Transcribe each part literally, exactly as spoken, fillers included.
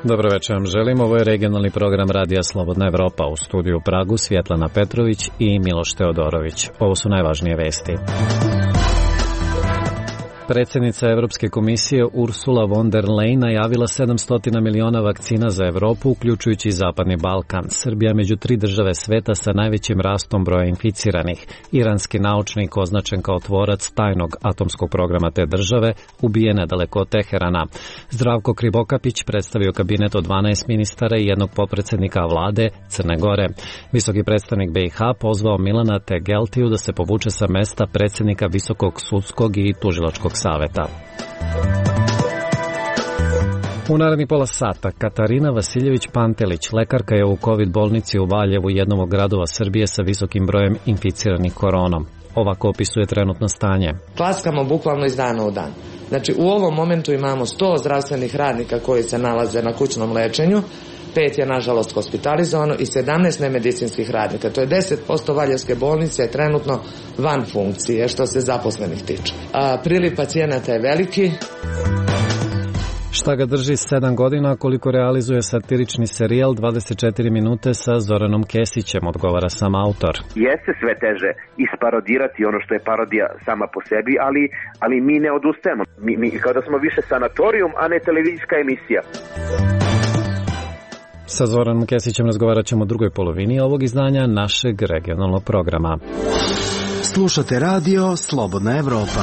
Dobro večer vam želim. Ovo je regionalni program Radija Slobodna Evropa. U studiju u Pragu Svjetlana Petrović i Miloš Teodorović. Ovo su najvažnije vesti. Predsjednica Evropske komisije Ursula von der Leyen najavila sedamsto miliona vakcina za Evropu, uključujući i Zapadni Balkan. Srbija među tri države sveta sa najvećim rastom broja inficiranih. Iranski naučnik označen kao tvorac tajnog atomskog programa te države ubijen nedaleko od Teherana. Zdravko Krivokapić predstavio kabinet od dvanaest ministara i jednog potpredsjednika vlade Crne Gore. Visoki predstavnik B i H pozvao Milana Tegeltiju da se povuče sa mesta predsjednika Visokog sudskog i tužilačkog saveta. U narednih pola sata Katarina Vasiljević-Pantelić, lekarka je u COVID bolnici u Valjevu, jednom od gradova Srbije sa visokim brojem inficiranih koronom. Ovako opisuje trenutno stanje. Klaskamo bukvalno iz dana u dan. Znači, u ovom momentu imamo sto zdravstvenih radnika koji se nalaze na kućnom lečenju, pet je nažalost hospitalizovano i sedamnaest nemedicinskih radnika. To je deset posto Valjevske bolnice je trenutno van funkcije što se zaposlenih tiče. A, priliv pacijenata je veliki. Šta ga drži sedam godina koliko realizuje satirični serijal dvadeset četiri minute sa Zoranom Kesićem, odgovara sam autor. Jeste sve teže isparodirati ono što je parodija sama po sebi, ali, ali mi ne odustajemo. Mi, mi kao da smo više sanatorijum, a ne televizijska emisija. Sa Zoranom Kesićem razgovarat ćemo u drugoj polovini ovog izdanja našeg regionalnog programa. Slušate radio Slobodna Evropa.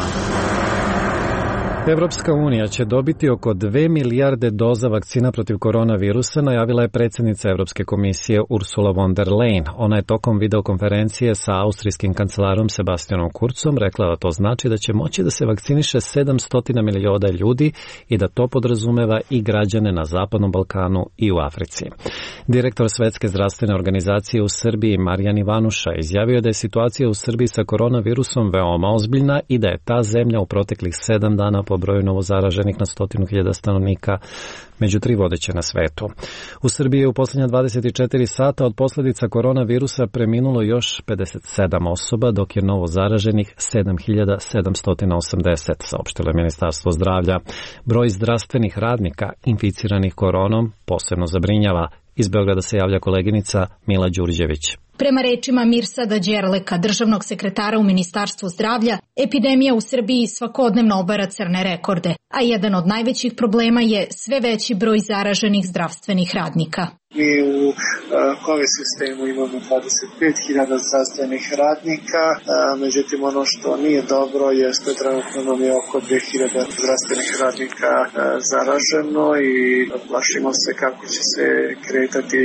Evropska unija će dobiti oko dve milijarde doza vakcina protiv koronavirusa, najavila je predsjednica Evropske komisije Ursula von der Leyen. Ona je tokom videokonferencije sa austrijskim kancelarom Sebastianom Kurzom rekla da to znači da će moći da se vakciniše sedamsto miliona ljudi i da to podrazumeva i građane na Zapadnom Balkanu i u Africi. Direktor Svetske zdravstvene organizacije u Srbiji Marijan Ivanuša izjavio da je situacija u Srbiji sa koronavirusom veoma ozbiljna i da je ta zemlja u proteklih sedam dana po broju novozaraženih na stotinu hiljada stanovnika među tri vodeće na svetu. U Srbiji je u posljednja dvadeset četiri sata od posljedica koronavirusa preminulo još pedeset sedam osoba, dok je novozaraženih sedam hiljada sedamsto osamdeset, saopštilo je Ministarstvo zdravlja. Broj zdravstvenih radnika inficiranih koronom posebno zabrinjava. Iz Beograda se javlja koleginica Mila Đurđević. Prema rečima Mirsada Đerleka, državnog sekretara u Ministarstvu zdravlja, epidemija u Srbiji svakodnevno obara crne rekorde, a jedan od najvećih problema je sve veći broj zaraženih zdravstvenih radnika. Mi u COVID sistemu imamo dvadeset pet hiljada zdravstvenih radnika, međutim ono što nije dobro jeste trenutno nam je oko dve hiljade zdravstvenih radnika zaraženo i plašimo se kako će se kretati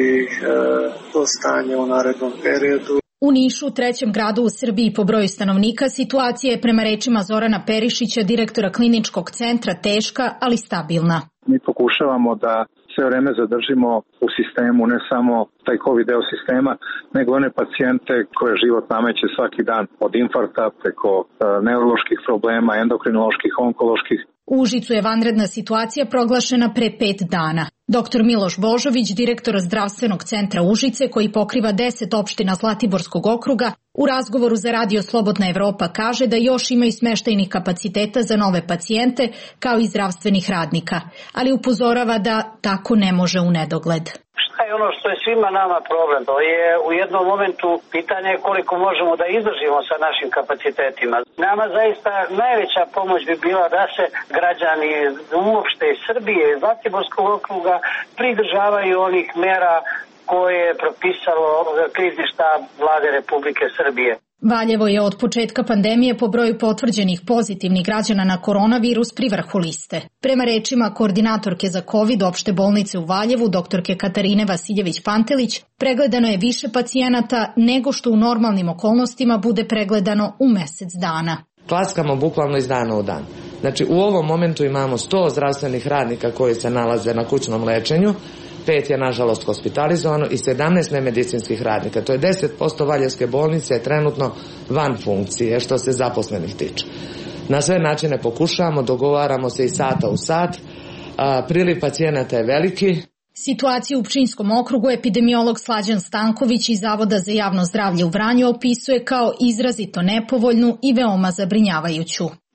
to stanje u narednom periodu. U Nišu, trećem gradu u Srbiji po broju stanovnika, situacija je prema rečima Zorana Perišića, direktora kliničkog centra, teška, ali stabilna. Mi pokušavamo da sve vreme zadržimo u sistemu ne samo taj COVID deo sistema, nego one pacijente koje život nameće svaki dan, od infarkta preko e, neuroloških problema, endokrinoloških, onkoloških. U Užicu je vanredna situacija proglašena pre pet dana. Doktor Miloš Božović, direktor zdravstvenog centra Užice, koji pokriva deset opština Zlatiborskog okruga, u razgovoru za Radio Slobodna Evropa kaže da još imaju smeštajnih kapaciteta za nove pacijente, kao i zdravstvenih radnika, ali upozorava da tako ne može u nedogled. Šta je ono što je svima nama problem? To je u jednom momentu pitanje koliko možemo da izdržimo sa našim kapacitetima. Nama zaista najveća pomoć bi bila da se građani uopšte Srbije i Zlatiborskog okruga pridržavaju onih mera koje je propisalo krizni štab vlade Republike Srbije. Valjevo je od početka pandemije po broju potvrđenih pozitivnih građana na koronavirus pri vrhu liste. Prema rečima koordinatorke za COVID opšte bolnice u Valjevu, doktorke Katarine Vasiljević-Pantelić, pregledano je više pacijenata nego što u normalnim okolnostima bude pregledano u mesec dana. Klaskamo bukvalno iz dana u dan. Znači, u ovom momentu imamo sto zdravstvenih radnika koji se nalaze na kućnom lečenju, pet je nažalost hospitalizovano i sedamnaest nemedicinskih radnika. To je deset posto Valjevske bolnice je trenutno van funkcije što se zaposlenih tiče. Na sve načine pokušavamo, dogovaramo se i sata u sat. A, priliv pacijenata je veliki. Situaciju u Pčinjskom okrugu epidemiolog Slađan Stanković iz Zavoda za javno zdravlje u Vranju opisuje kao izrazito nepovoljnu i veoma zabrinjavajuću.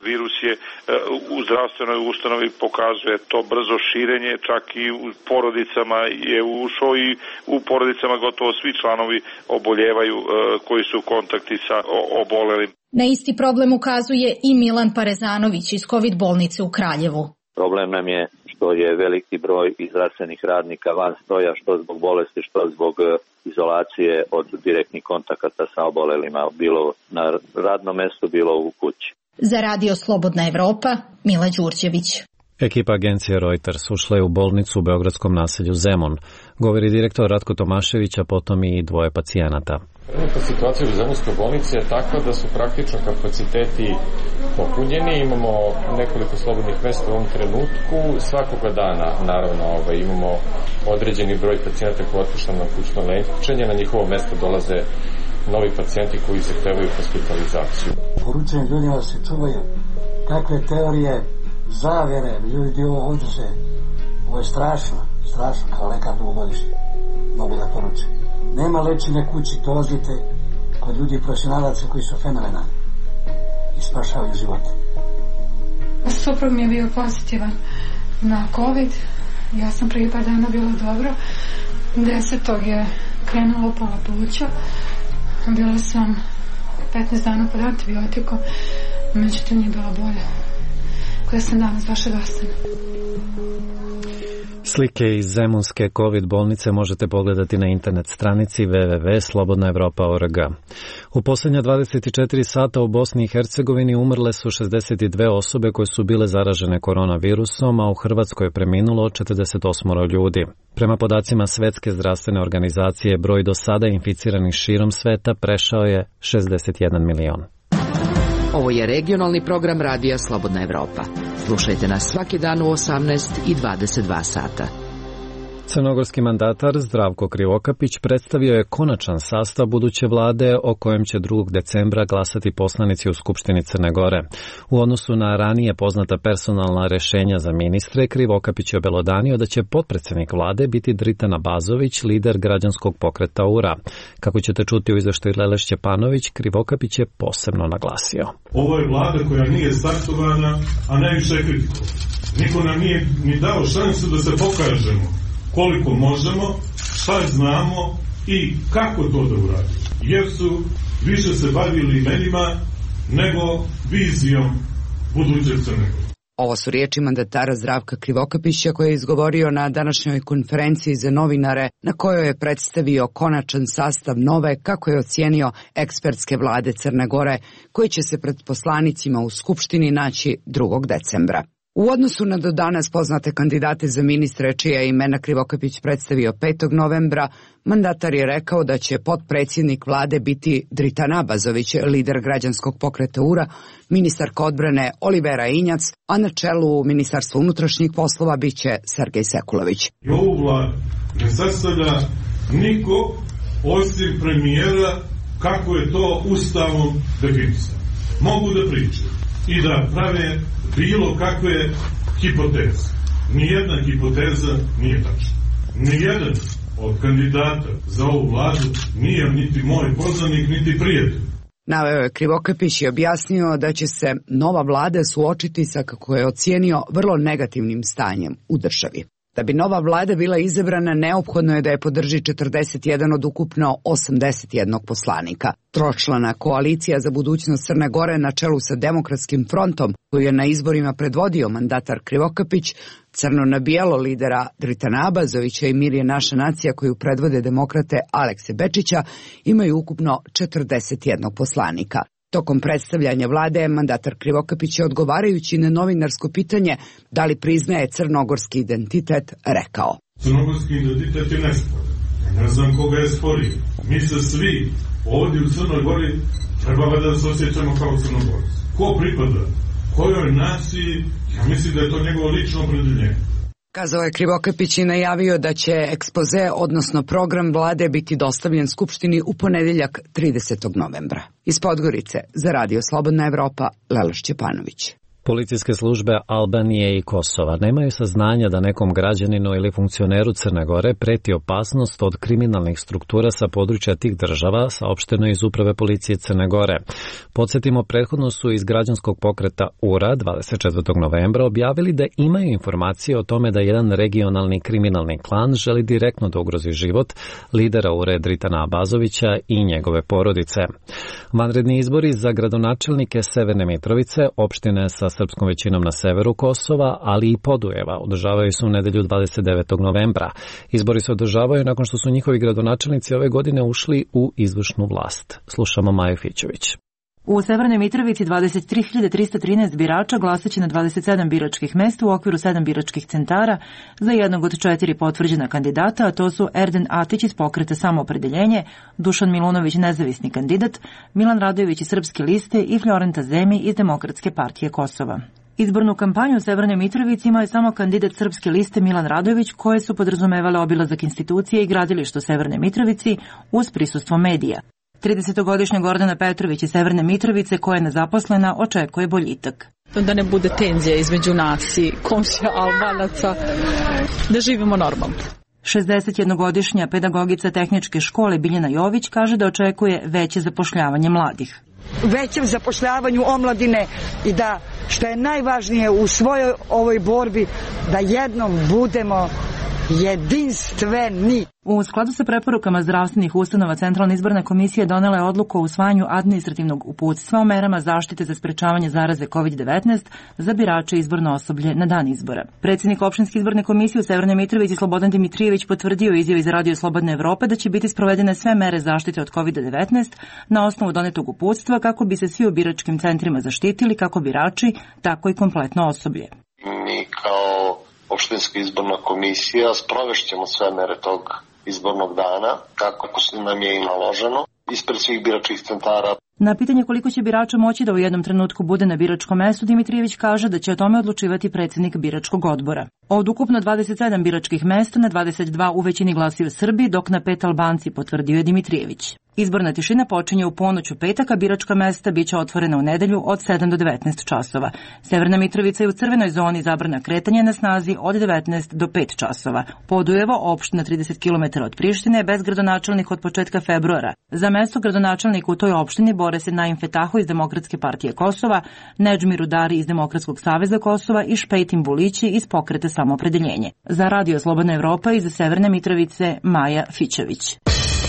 virus je u zdravstvenoj ustanovi pokazuje to brzo širenje, čak i u porodicama je ušao i u porodicama gotovo svi članovi oboljevaju koji su u kontakti sa obolelim. Na isti problem ukazuje i Milan Parezanović iz COVID bolnice u Kraljevu. Problem nam je što je veliki broj zdravstvenih radnika van stroja, što zbog bolesti, što zbog izolacije od direktnih kontakata sa obolelima, bilo na radnom mestu, bilo u kući. Za Radio Slobodna Evropa, Mila Đurđević. Ekipa agencije Reuters ušla je u bolnicu u beogradskom naselju Zemun, govori direktor Ratko Tomašević, a potom i dvoje pacijenata. Trenutna situacija u Zemunskoj bolnici je takva da su praktično kapaciteti popunjeni, imamo nekoliko slobodnih mesta u ovom trenutku, svakoga dana naravno ovaj, imamo određeni broj pacijenata koji otpušta na kućno lečenje, na njihovo mesto dolaze novi pacijenti koji zahtevaju hospitalizaciju. Poručujem ljudima da se čuvaju takve teorije, zavjere, ljudi ovo ovdje se, ovo je strašno, strašno kao lekar dugogodišnji, mogu da poručujem. Nema lečenja kući, dolazite kod ljudi profesionalaca koji su fenomenalni i spašavaju živote. Suprug mi je bio pozitivan na COVID, ja sam prije par dana bila dobro, desetog je krenulo pola pluća, bila sam petnaest dana pod antibiotikom, međutim nije bila bolje. Koja sam danas baš odostana. Slike iz Zemunske COVID bolnice možete pogledati na internet stranici w w w tačka slobodna evropa tačka org. U posljednja dvadeset četiri sata u Bosni i Hercegovini umrle su šezdeset dve osobe koje su bile zaražene koronavirusom, a u Hrvatskoj je preminulo četrdeset osam ljudi. Prema podacima Svetske zdravstvene organizacije, broj do sada inficiranih širom sveta prešao je šezdeset jedan milion. Ovo je regionalni program Radija Slobodna Evropa. Slušajte nas svaki dan u osamnaest i dvadeset dva sata. Crnogorski mandatar Zdravko Krivokapić predstavio je konačan sastav buduće vlade o kojem će drugog decembra glasati poslanici u Skupštini Crne Gore. U odnosu na ranije poznata personalna rešenja za ministre, Krivokapić je obelodanio da će potpredsednik vlade biti Dritan Abazović, lider građanskog pokreta U R A. Kako ćete čuti u izveštaju Lele Šćepanović, Krivokapić je posebno naglasio. Ovo je vlada koja nije startovana, a najviše je kritikovana. Niko nam nije ni dao šansu da se pokažemo koliko možemo, šta znamo i kako to da uradimo. Jer su više se bavili imenima nego vizijom buduće Crne Gore. Ovo su riječi mandatara Zdravka Krivokapića koje je izgovorio na današnjoj konferenciji za novinare na kojoj je predstavio konačan sastav nove, kako je ocijenio, ekspertske vlade Crne Gore, koji će se pred poslanicima u Skupštini naći drugog decembra. U odnosu na do danas poznate kandidate za ministre, čija je imena Krivokapić predstavio petog novembra, mandatar je rekao da će potpredsjednik vlade biti Dritan Abazović, lider građanskog pokreta U R A, ministarka odbrane Olivera Injac, a na čelu Ministarstva unutrašnjih poslova biće Sergej Sekulović. I ovu vladu ne sastavlja niko osim premijera, kako je to ustavom definisano. Mogu da pričaju i da prave bilo kakve hipoteze. Nijedna hipoteza nije tačna. Nijedan od kandidata za ovu vladu nije niti moj poznanik, niti prijatelj. Naveo je Krivokapić i objasnio da će se nova vlada suočiti sa, kako je ocijenio, vrlo negativnim stanjem u državi. Da bi nova vlada bila izabrana, neophodno je da je podrži četrdeset jedan od ukupno osamdeset jednog poslanika. Tročlana koalicija za budućnost Crne Gore na čelu sa Demokratskim frontom, koju je na izborima predvodio mandatar Krivokapić, crno na bijelo lidera Dritana Abazovića i Mir je naša nacija koju predvode demokrate Alekse Bečića, imaju ukupno četrdeset jednog poslanika. Tokom predstavljanja vlade, mandatar Krivokapić je, odgovarajući na novinarsko pitanje da li priznaje crnogorski identitet, rekao: Crnogorski identitet je nesporan. Ne znam koga je sporio. Mi se svi ovdje u Crnoj Gori trebamo da se osjećamo kao Crnogorci. Ko pripada kojoj naciji, ja mislim da je to njegovo lično opredeljenje. Kazao je Krivokapić i najavio da će ekspoze, odnosno program vlade, biti dostavljen Skupštini u ponedjeljak tridesetog novembra. Iz Podgorice, za Radio Slobodna Evropa, Lela Šćepanović. Policijske službe Albanije i Kosova nemaju saznanja da nekom građaninu ili funkcioneru Crne Gore preti opasnost od kriminalnih struktura sa područja tih država, saopšteno iz Uprave policije Crne Gore. Podsjetimo, prethodno su iz građanskog pokreta U R A dvadeset četvrtog novembra objavili da imaju informacije o tome da jedan regionalni kriminalni klan želi direktno da ugrozi život lidera U R A Dritana Abazovića i njegove porodice. Vanredni izbori za gradonačelnike Severne Mitrovice, opštine sa srpskom većinom na severu Kosova, ali i Podujeva, održavaju se u nedelju dvadeset devetog novembra. Izbori se održavaju nakon što su njihovi gradonačelnici ove godine ušli u izvršnu vlast. Slušamo Maju Fićović. U Severnoj Mitrovici dvadeset tri hiljade trista trinaest birača glasaće na dvadeset sedam biračkih mesta u okviru sedam biračkih centara za jednog od četiri potvrđena kandidata, a to su Erden Atić iz pokreta Samoopredeljenje, Dušan Milunović nezavisni kandidat, Milan Radojević iz Srpske liste i Florenta Zemi iz Demokratske partije Kosova. Izbornu kampanju u Severnoj Mitrovici imao je samo kandidat Srpske liste Milan Radojević, koje su podrazumevale obilazak institucije i gradilišta u Severnoj Mitrovici uz prisustvo medija. tridesetogodišnja Gordana Petrović iz Severne Mitrovice, koja je nezaposlena, očekuje boljitak. Da ne bude tenzija između nas i komšija Albanaca, da živimo normalno. šezdesetjednogodišnja pedagogica tehničke škole Biljana Jović kaže da očekuje veće zapošljavanje mladih. Većem zapošljavanju omladine i da, što je najvažnije u svojoj ovoj borbi, da jednom budemo jedinstveni. U skladu sa preporukama zdravstvenih ustanova, Centralna izborna komisija donela je odluku o usvajanju administrativnog uputstva o merama zaštite za sprečavanje zaraze kovid devetnaest za birače i izborno osoblje na dan izbora. Predsjednik opštinske izborne komisije u Severnoj Mitrovici Slobodan Dimitrijević potvrdio izjavi za Radio Slobodne Evrope da će biti sprovedene sve mere zaštite od kovid devetnaest na osnovu donetog uputstva kako bi se svi u biračkim centrima zaštitili, kako birači, tako i kompletno osoblje. Mi kao opštinska izborna komisija sprovešćemo sve mere tog izbornog dana, kako se nam je i naloženo, ispred svih biračkih centara. Na pitanje koliko će birača moći da u jednom trenutku bude na biračkom mestu, Dimitrijević kaže da će o tome odlučivati predsjednik biračkog odbora. Od ukupno dvadeset sedam biračkih mesta na dvadeset dva u većini glasaju Srbi, dok na pet Albanci, potvrdio je Dimitrijević. Izborna tišina počinje u ponoć u petak, a biračka mesta biće otvorena u nedelju od sedam do devetnaest časova. Severna Mitrovica je u crvenoj zoni, zabrana kretanja na snazi od devetnaest do pet časova. Podujevo, opština trideset kilometara od Prištine, bez gradonačelnika od početka februara. Za mesto gradonačelnika u toj opštini bore se Naim Fetahu iz Demokratske partije Kosova, Nedžmi Rudari iz Demokratskog saveza Kosova i Špejtin Bulići iz pokreta Samoopredeljenje. Za Radio Slobodna Evropa iz Severne Mitrovice Maja Fićević.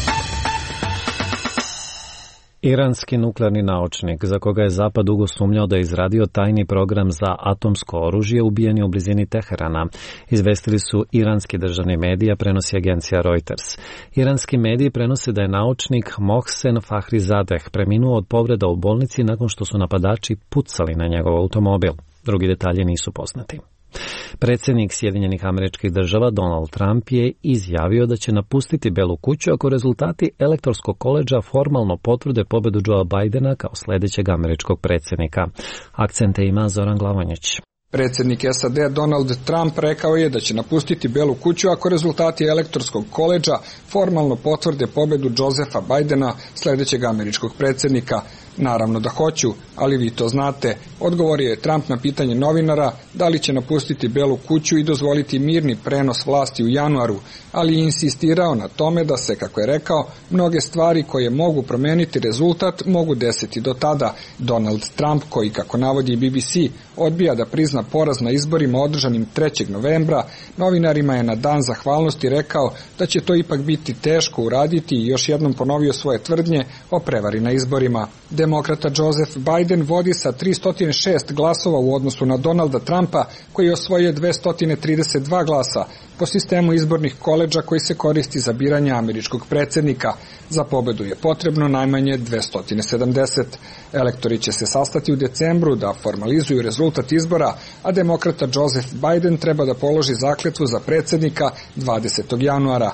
Iranski nuklearni naučnik, za koga je Zapad dugo sumnjao da je izradio tajni program za atomsko oružje, ubijen je u blizini Teherana. Izvestili su iranski državni mediji, a prenosi agencija Reuters. Iranski mediji prenose da je naučnik Mohsen Fahrizadeh preminuo od povreda u bolnici nakon što su napadači pucali na njegov automobil. Drugi detalji nisu poznati. Predsjednik Sjedinjenih Američkih Država Donald Trump je izjavio da će napustiti Belu kuću ako rezultati elektorskog koledža formalno potvrde pobedu Joea Bidena kao sljedećeg američkog predsjednika. Akcente ima Zoran Glavonjić. Predsjednik S A D Donald Trump rekao je da će napustiti Belu kuću ako rezultati elektorskog koledža formalno potvrde pobedu Josepha Bidena, sljedećeg američkog predsjednika. Naravno da hoću, ali vi to znate, odgovorio je Trump na pitanje novinara da li će napustiti Belu kuću i dozvoliti mirni prenos vlasti u januaru, ali je insistirao na tome da se, kako je rekao, mnoge stvari koje mogu promijeniti rezultat mogu desiti do tada. Donald Trump, koji, kako navodi B B C, odbija da prizna poraz na izborima održanim trećeg novembra, novinarima je na dan zahvalnosti rekao da će to ipak biti teško uraditi i još jednom ponovio svoje tvrdnje o prevari na izborima. Demokrata Joseph Biden vodi sa tristo šest glasova u odnosu na Donalda Trumpa, koji je osvojio dvesta trideset dva glasa po sistemu izbornih koledža koji se koristi za biranje američkog predsjednika. Za pobedu je potrebno najmanje dvesta sedamdeset. Elektori će se sastati u decembru da formalizuju rezultat izbora, a demokrata Joseph Biden treba da položi zakletvu za predsjednika dvadesetog januara.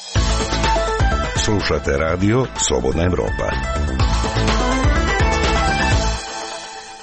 Slušate radio Slobodna Evropa.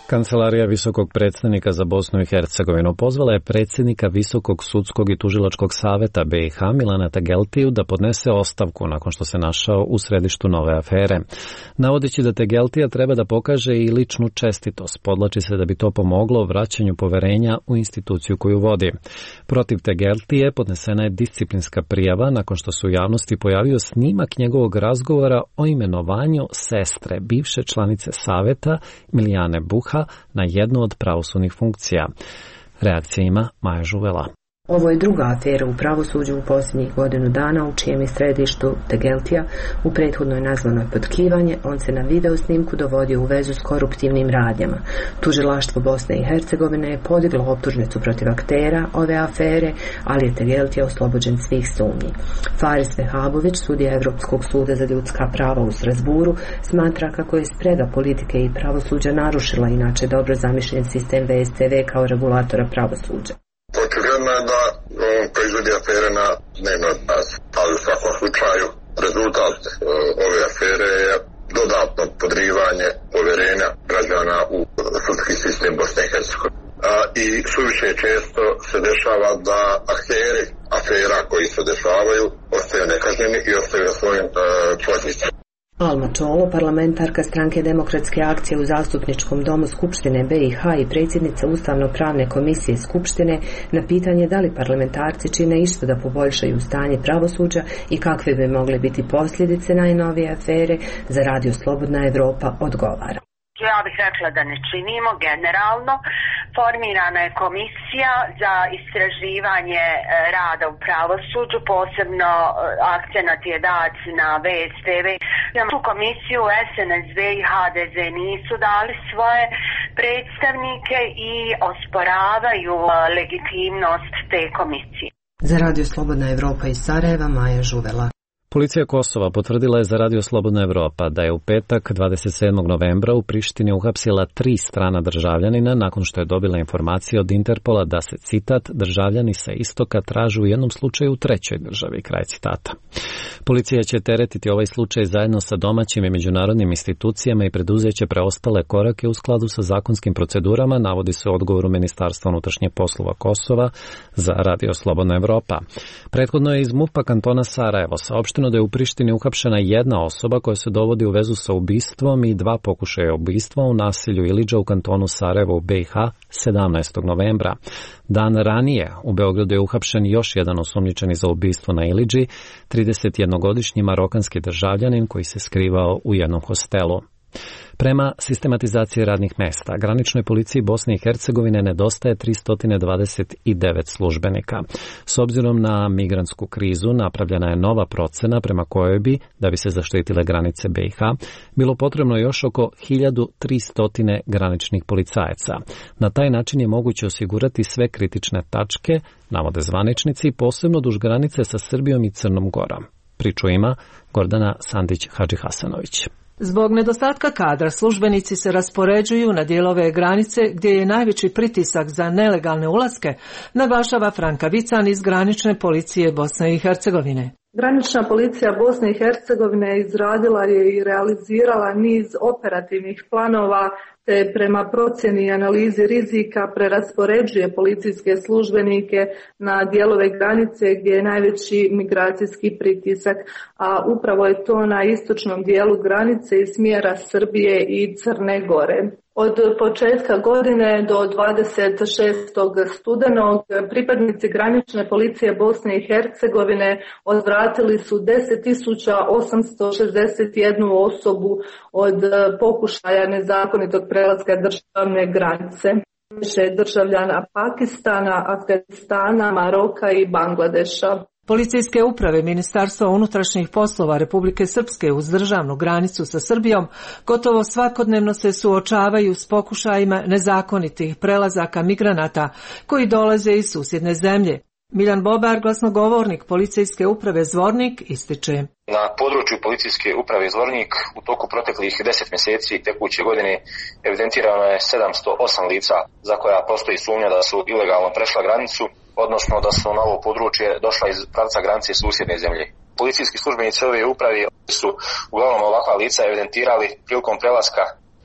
Kancelarija visokog predstavnika za Bosnu i Hercegovinu pozvala je predsjednika Visokog sudskog i tužilačkog saveta B i H Milana Tegeltiju da podnese ostavku nakon što se našao u središtu nove afere. Navodeći da Tegeltija treba da pokaže i ličnu čestitost, podlači se da bi to pomoglo vraćanju poverenja u instituciju koju vodi. Protiv Tegeltije podnesena je disciplinska prijava nakon što se u javnosti pojavio snimak njegovog razgovora o imenovanju sestre bivše članice saveta Milijane Buha na jednu od pravosudnih funkcija. Reakcija ima Maja Žuvela. Ovo je druga afera u pravosuđu u posljednjih godinu dana u čijem je središtu Tegeltija, u prethodnoj nazvanoj potkivanje. On se na video snimku dovodio u vezu s koruptivnim radnjama. Tužilaštvo Bosne i Hercegovine je podiglo optužnicu protiv aktera ove afere, ali je Tegeltija oslobođen svih sumnji. Faris Vehabović, sudija Evropskog suda za ljudska prava u Strasburu, smatra kako je sprega politike i pravosuđa narušila inače dobro zamišljen sistem V S C V kao regulatora pravosuđa. Očigledno je da on proizvodi afere na dnevnoj bazi, ali u svakom slučaju rezultat uh, ove afere je dodatno podrivanje povjerenja građana u sudski sistem Bosne i Hercegovine. Uh, I suviše često se dešava da akteri afera koji se dešavaju ostaju nekažnjeni i ostaju na svojim uh, pozicijama. Alma Čolo, parlamentarka stranke Demokratske akcije u Zastupničkom domu Skupštine B i H i predsjednica Ustavno-pravne komisije Skupštine, na pitanje da li parlamentarci čine išta da poboljšaju stanje pravosuđa i kakve bi mogle biti posljedice najnovije afere, za Radio Slobodna Evropa odgovara. Ja bih rekla da ne činimo generalno. Formirana je komisija za istraživanje rada u pravosuđu, posebno akcenat je dat na V S C V. Tu komisiju S N S B i H D Z nisu dali svoje predstavnike i osporavaju legitimnost te komisije. Za Radio Slobodna Evropa iz Sarajeva, Maja Žuvela. Policija Kosova potvrdila je za Radio Slobodna Evropa da je u petak dvadeset sedmog novembra u Prištini uhapsila tri strana državljanina nakon što je dobila informacije od Interpola da se, citat, državljani sa istoka traže u jednom slučaju u trećoj državi, kraj citata. Policija će teretiti ovaj slučaj zajedno sa domaćim i međunarodnim institucijama i preduzeće preostale korake u skladu sa zakonskim procedurama, navodi se u odgovoru Ministarstva unutrašnjih poslova Kosova za Radio Slobodna Evropa. Prethodno je iz MUP-a kantona Sarajevo saopšteno da je u Prištini uhapšena jedna osoba koja se dovodi u vezu sa ubistvom i dva pokušaja ubistva u naselju Ilidža u kantonu Sarajevo u B i H sedamnaestog novembra. Dan ranije u Beogradu je uhapšen još jedan osumnjičeni za ubistvo na Ilidži, tridesetjednogodišnji marokanski državljanin koji se skrivao u jednom hostelu. Prema sistematizaciji radnih mesta, graničnoj policiji Bosne i Hercegovine nedostaje tristo dvadeset devet službenika. S obzirom na migrantsku krizu napravljena je nova procena prema kojoj bi, da bi se zaštitile granice B i H, bilo potrebno još oko hiljadu tristo graničnih policajaca. Na taj način je moguće osigurati sve kritične tačke, navode zvaničnici, posebno duž granice sa Srbijom i Crnom Gorom. Priču ima Gordana Sandić-Hadžihasanović. Zbog nedostatka kadra službenici se raspoređuju na dijelove granice gdje je najveći pritisak za nelegalne ulaske, naglašava Franka Vican iz granične policije Bosne i Hercegovine. Granična policija Bosne i Hercegovine izradila je i realizirala niz operativnih planova te prema procjeni i analizi rizika preraspoređuje policijske službenike na dijelove granice gdje je najveći migracijski pritisak, a upravo je to na istočnom dijelu granice iz smjera Srbije i Crne Gore. Od početka godine do dvadeset šestog studenog pripadnici granične policije Bosne i Hercegovine odvratili su deset tisuća osamsto šezdeset jednu osobu od pokušaja nezakonitog prelaska državne granice. Više državljana Pakistana, Afganistana, Maroka i Bangladeša. Policijske uprave Ministarstva unutrašnjih poslova Republike Srpske uz državnu granicu sa Srbijom gotovo svakodnevno se suočavaju s pokušajima nezakonitih prelazaka migranata koji dolaze iz susjedne zemlje. Miljan Bobar, glasnogovornik Policijske uprave Zvornik, ističe. Na području Policijske uprave Zvornik u toku proteklih deset mjeseci tekuće godine evidentirano je sedamsto osam lica za koja postoji sumnja da su ilegalno prešla granicu, odnosno da su na ovo područje došla iz pravca granice susjedne zemlje. Policijski službenici ove uprave su uglavnom ovakva lica evidentirali prilikom prelaska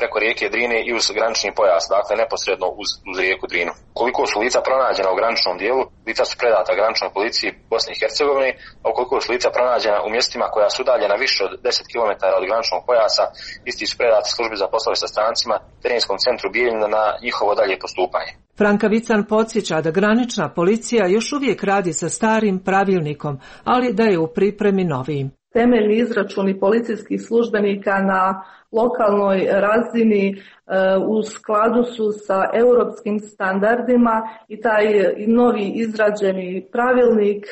preko rijeke Drine i uz granični pojas, dakle neposredno uz, uz rijeku Drinu. Koliko su lica pronađena u graničnom dijelu, lica su predata graničnoj policiji Bosne i Hercegovine, a koliko su lica pronađena u mjestima koja su udaljena više od deset kilometara od graničnog pojasa, isti su predati službi za poslove sa strancima, terenskom centru Bijeljina na njihovo dalje postupanje. Franka Vican podsjeća da granična policija još uvijek radi sa starim pravilnikom, ali da je u pripremi novijim. Temeljni izračuni policijskih službenika na lokalnoj razini u skladu su sa europskim standardima i taj novi izrađeni pravilnik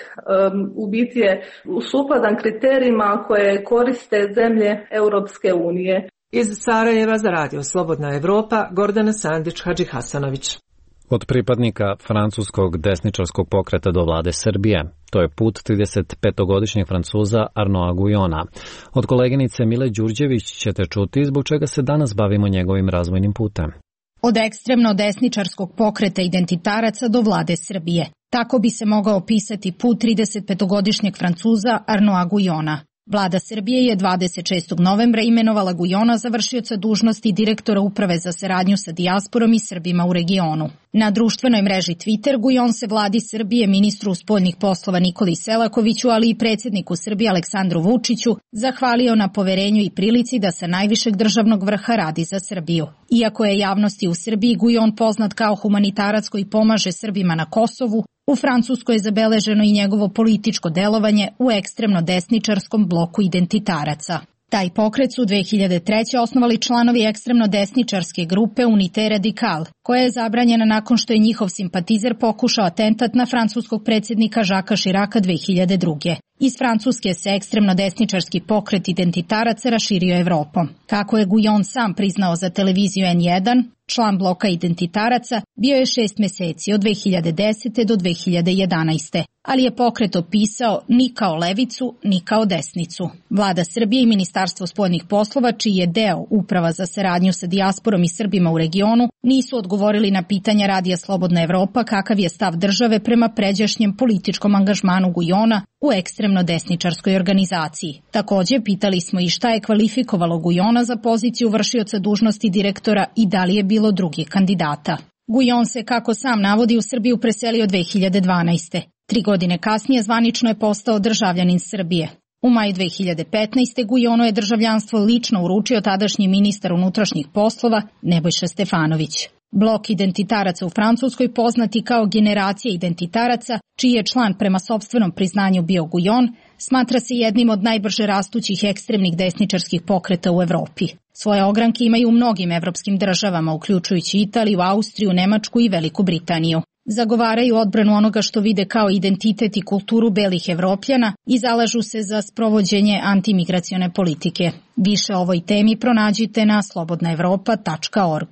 u biti je sukladan kriterijima koje koriste zemlje Europske unije. Iz Sarajeva za radio Slobodna Evropa, Gordana Sandić Hadžihasanović. Od pripadnika francuskog desničarskog pokreta do vlade Srbije. To je put tridesetpetogodišnjeg Francuza Arnaud Guyona. Od koleginice Mile Đurđević ćete čuti zbog čega se danas bavimo njegovim razvojnim putem. Od ekstremno desničarskog pokreta identitaraca do vlade Srbije. Tako bi se mogao opisati put tridesetpetogodišnjeg Francuza Arnaud Guyona. Vlada Srbije je dvadeset šestog novembra imenovala Guyona za vršioca dužnosti direktora Uprave za saradnju sa dijasporom i Srbima u regionu. Na društvenoj mreži Twitter Gujon se vladi Srbije, ministru spoljnih poslova Nikoli Selakoviću, ali i predsjedniku Srbije Aleksandru Vučiću, zahvalio na poverenju i prilici da sa najvišeg državnog vrha radi za Srbiju. Iako je javnosti u Srbiji Gujon poznat kao humanitarac koji pomaže Srbima na Kosovu, u Francuskoj je zabeleženo i njegovo političko delovanje u ekstremno desničarskom bloku identitaraca. Taj pokret su dve hiljade treće. osnovali članovi ekstremno desničarske grupe Unité Radical, koja je zabranjena nakon što je njihov simpatizer pokušao atentat na francuskog predsjednika Žaka Širaka dve hiljade druge. Iz Francuske se ekstremno desničarski pokret identitaraca raširio Evropom. Kako je Gujon sam priznao za televiziju en jedan, član bloka identitaraca, bio je šest meseci od dve hiljade desete. do dve hiljade jedanaeste. ali je pokret opisao ni kao levicu, ni kao desnicu. Vlada Srbije i Ministarstvo spoljnih poslova, čiji je deo Uprava za saradnju sa dijasporom i Srbima u regionu, nisu odgovorili na pitanja Radija Slobodna Evropa kakav je stav države prema pređašnjem političkom angažmanu Guyona u ekstremno desničarskoj organizaciji. Takođe, pitali smo i šta je kvalifikovalo Guyona za poziciju vršioca dužnosti direktora i da li je bilo drugih kandidata. Gujon se, kako sam navodi, u Srbiju preselio dve hiljade dvanaeste. Tri godine kasnije zvanično je postao državljanin Srbije. U maju dve hiljade petnaeste. Guyonu je državljanstvo lično uručio tadašnji ministar unutrašnjih poslova Nebojša Stefanović. Blok identitaraca u Francuskoj, poznati kao generacija identitaraca, čiji je član prema sopstvenom priznanju bio Gujon, smatra se jednim od najbrže rastućih ekstremnih desničarskih pokreta u Evropi. Svoje ogranke imaju u mnogim evropskim državama, uključujući Italiju, Austriju, Nemačku i Veliku Britaniju. Zagovaraju odbranu onoga što vide kao identitet i kulturu belih Evropljana i zalažu se za sprovođenje antimigracione politike. Više o ovoj temi pronađite na slobodna evropa tačka org.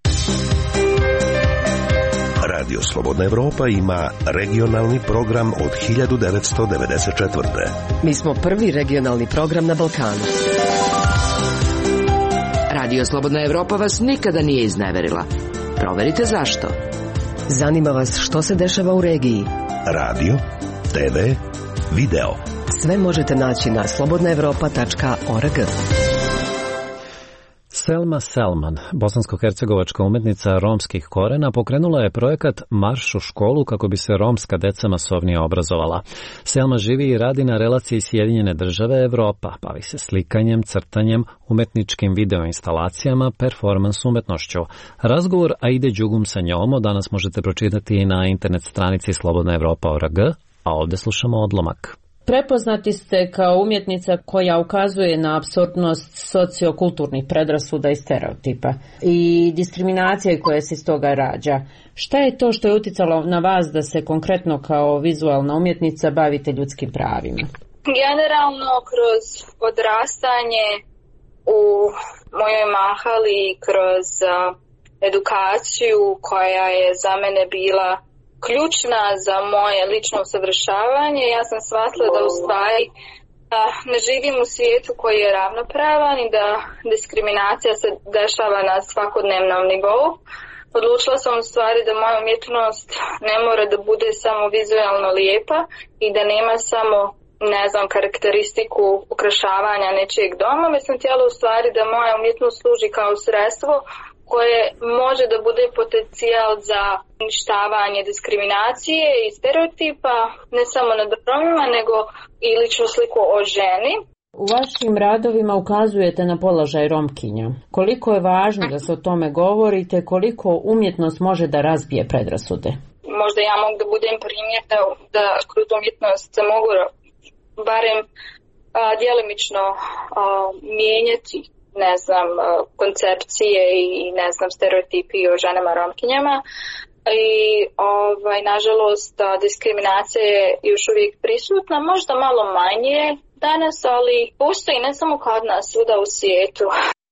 Radio Slobodna Evropa ima regionalni program od hiljadu devetsto devedeset četvrte. Mi smo prvi regionalni program na Balkanu. Radio Slobodna Evropa vas nikada nije izneverila. Proverite zašto. Zanima vas što se dešava u regiji. Radio, te ve, video. Sve možete naći na slobodna evropa tačka org. Selma Selman, bosansko-hercegovačka umetnica romskih korena, pokrenula je projekat Marš u školu kako bi se romska deca masovnije obrazovala. Selma živi i radi na relaciji Sjedinjene države Evropa, bavi se slikanjem, crtanjem, umetničkim videoinstalacijama, performans umetnošću. Razgovor Aide Đugum sa njom danas možete pročitati na internet stranici slobodna evropa tačka org, a ovdje slušamo odlomak. Prepoznati ste kao umjetnica koja ukazuje na apsurdnost sociokulturnih predrasuda i stereotipa i diskriminacije koje se iz toga rađa. Šta je to što je uticalo na vas da se konkretno kao vizualna umjetnica bavite ljudskim pravima? Generalno kroz odrastanje u mojoj mahali, kroz edukaciju koja je za mene bila ključna za moje lično usavršavanje, ja sam shvatila da u stvari ne živim u svijetu koji je ravnopravan i da diskriminacija se dešava na svakodnevnom nivou. Odlučila sam u stvari da moja umjetnost ne mora da bude samo vizualno lijepa i da nema samo ne znam, karakteristiku ukrašavanja nečijeg doma, već sam htjela u stvari da moja umjetnost služi kao sredstvo koje može da bude potencijal za uništavanje diskriminacije i stereotipa, ne samo nad Romima, nego i ličnu sliku o ženi. U vašim radovima ukazujete na položaj Romkinja. Koliko je važno da se o tome govorite, koliko umjetnost može da razbije predrasude? Možda ja mogu da budem primjer da, da kroz umjetnost se mogu barem a, djelimično a, mijenjati, ne znam, a, koncepcije i ne znam, stereotipi o ženama Romkinjama. I ovaj, nažalost diskriminacija je još uvijek prisutna, možda malo manje danas, ali postoji ne samo kod nas, svuda u svijetu.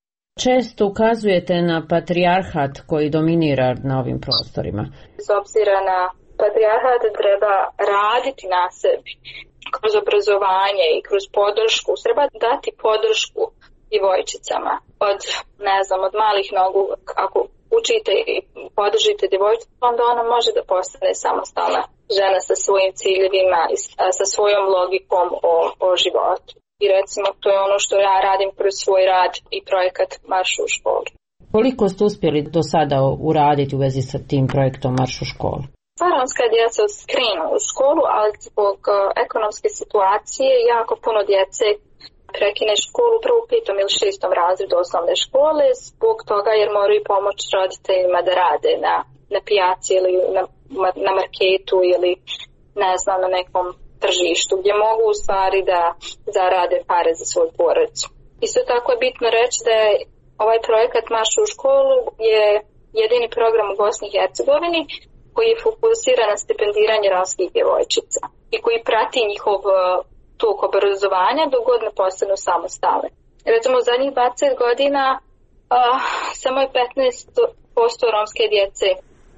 Često ukazujete na patrijarhat koji dominira na ovim prostorima. S obzira na patrijarhat treba raditi na sebi kroz obrazovanje i kroz podršku. Treba dati podršku djevojčicama od, ne znam, od malih nogu. Ako učite i podržite djevojčicu, onda ona može da postane samostalna žena sa svojim ciljevima i sa svojom logikom o, o životu. I recimo to je ono što ja radim kroz svoj rad i projekat Marš u školu. Koliko ste uspjeli do sada uraditi u vezi sa tim projektom Marš u školu? Sva romska djeca krenu u školu, ali zbog uh, ekonomske situacije jako puno djece prekine školu prvo u petom ili šestom razredu osnovne škole zbog toga jer moraju pomoći roditeljima da rade na, na pijaci ili na, na marketu ili ne znam na nekom tržištu gdje mogu u stvari da zarade pare za svoju porodicu. Isto tako je bitno reći da je ovaj projekat Marš u školu je jedini program u Bosni i Hercegovini koji je fokusiran na stipendiranje romskih djevojčica i koji prati njihov tok obrazovanja dok god ne postanu samostalne. Recimo u zadnjih dvadeset godina uh, samo je petnaest posto romske djece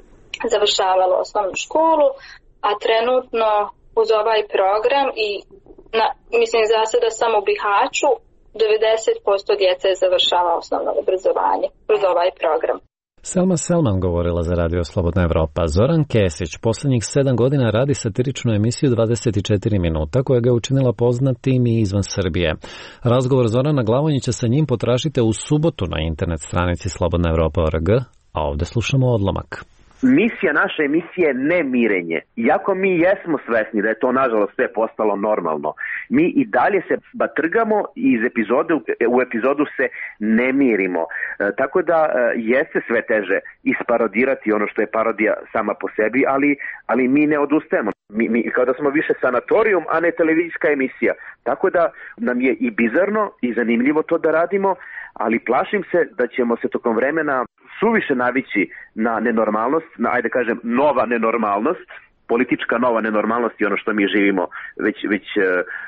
završavalo osnovnu školu, a trenutno uz ovaj program i na, mislim za sada samo u Bihaću devedeset posto djece završava osnovno obrazovanje kroz ovaj program. Selma Selman govorila za Radio Slobodna Evropa. Zoran Kesić posljednjih sedam godina radi satiričnu emisiju dvadeset četiri minuta koja ga je učinila poznatim i izvan Srbije. Razgovor Zorana Glavonjića sa njim potražite u subotu na internet stranici slobodna evropa tačka org, a ovdje slušamo odlomak. Misija naše emisije je nemirenje. Iako mi jesmo svesni da je to nažalost sve postalo normalno, mi i dalje se batrgamo i iz epizode u epizodu se ne mirimo. E, tako da e, jeste sve teže isparodirati ono što je parodija sama po sebi, ali, ali mi ne odustajemo. Mi, mi kao da smo više sanatorijum, a ne televizijska emisija. Tako da nam je i bizarno i zanimljivo to da radimo, ali plašim se da ćemo se tokom vremena suviše navići na nenormalnost, na, ajde kažem, nova nenormalnost, politička nova nenormalnost i ono što mi živimo već, već uh,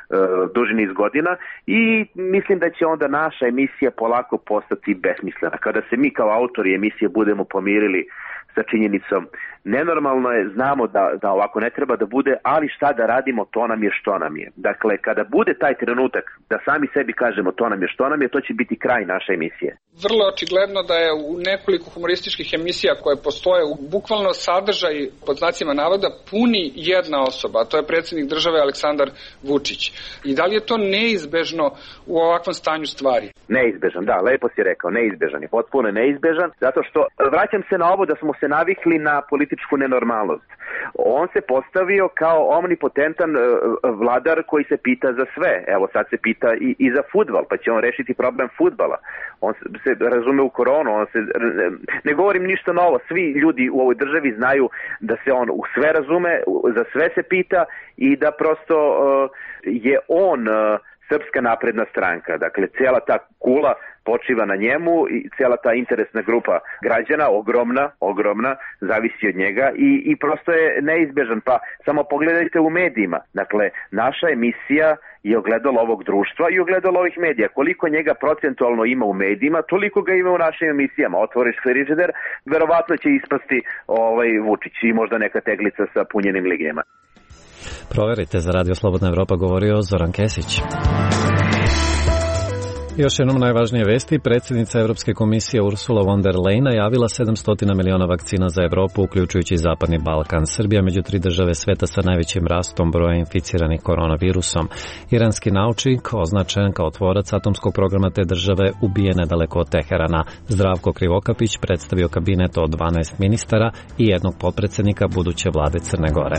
duži niz godina i mislim da će onda naša emisija polako postati besmislena. Kada se mi kao autori emisije budemo pomirili sa činjenicom nenormalno je, znamo da, da ovako ne treba da bude, ali šta da radimo, to nam je što nam je. Dakle, kada bude taj trenutak da sami sebi kažemo to nam je što nam je, to će biti kraj naše emisije. Vrlo očigledno da je u nekoliko humorističkih emisija koje postoje u bukvalno sadržaj pod znacima navoda puni jedna osoba, a to je predsjednik države Aleksandar Vučić. I da li je to neizbežno u ovakvom stanju stvari? Neizbežan, da, lepo si rekao, neizbežan je, potpuno neizbežan, zato što vraćam se na ovo da smo se navikli na političku nenormalnost. On se postavio kao omnipotentan vladar koji se pita za sve. Evo sad se pita i, i za fudbal, pa će on rešiti problem fudbala. On se razume u koronu, on se, ne govorim ništa novo, svi ljudi u ovoj državi znaju da se on u sve razume, za sve se pita i da prosto uh, je on uh, Srpska napredna stranka. Dakle, cijela ta kula počiva na njemu i cijela ta interesna grupa građana, ogromna, ogromna, zavisi od njega i, i prosto je neizbežan. Pa samo pogledajte u medijima. Dakle, naša emisija je ogledalo ovog društva i ogledalo ovih medija. Koliko njega procentualno ima u medijima, toliko ga ima u našim emisijama. Otvoriš frižider, verovatno će ispasti ovaj Vučić i možda neka teglica sa punjenim ligema. Proverite, za Radio Slobodna Evropa govorio Zoran Kesić. Još jednom najvažnije vesti, predsjednica Europske komisije Ursula von der Leyen najavila sedamsto miliona vakcina za Europu, uključujući Zapadni Balkan. Srbija među tri države sveta sa najvećim rastom broja inficiranih koronavirusom. Iranski naučnik, označen kao tvorac atomskog programa te države, ubijen nedaleko od Teherana. Zdravko Krivokapić predstavio kabinet od dvanaest ministara i jednog potpredsjednika buduće vlade Crne Gore.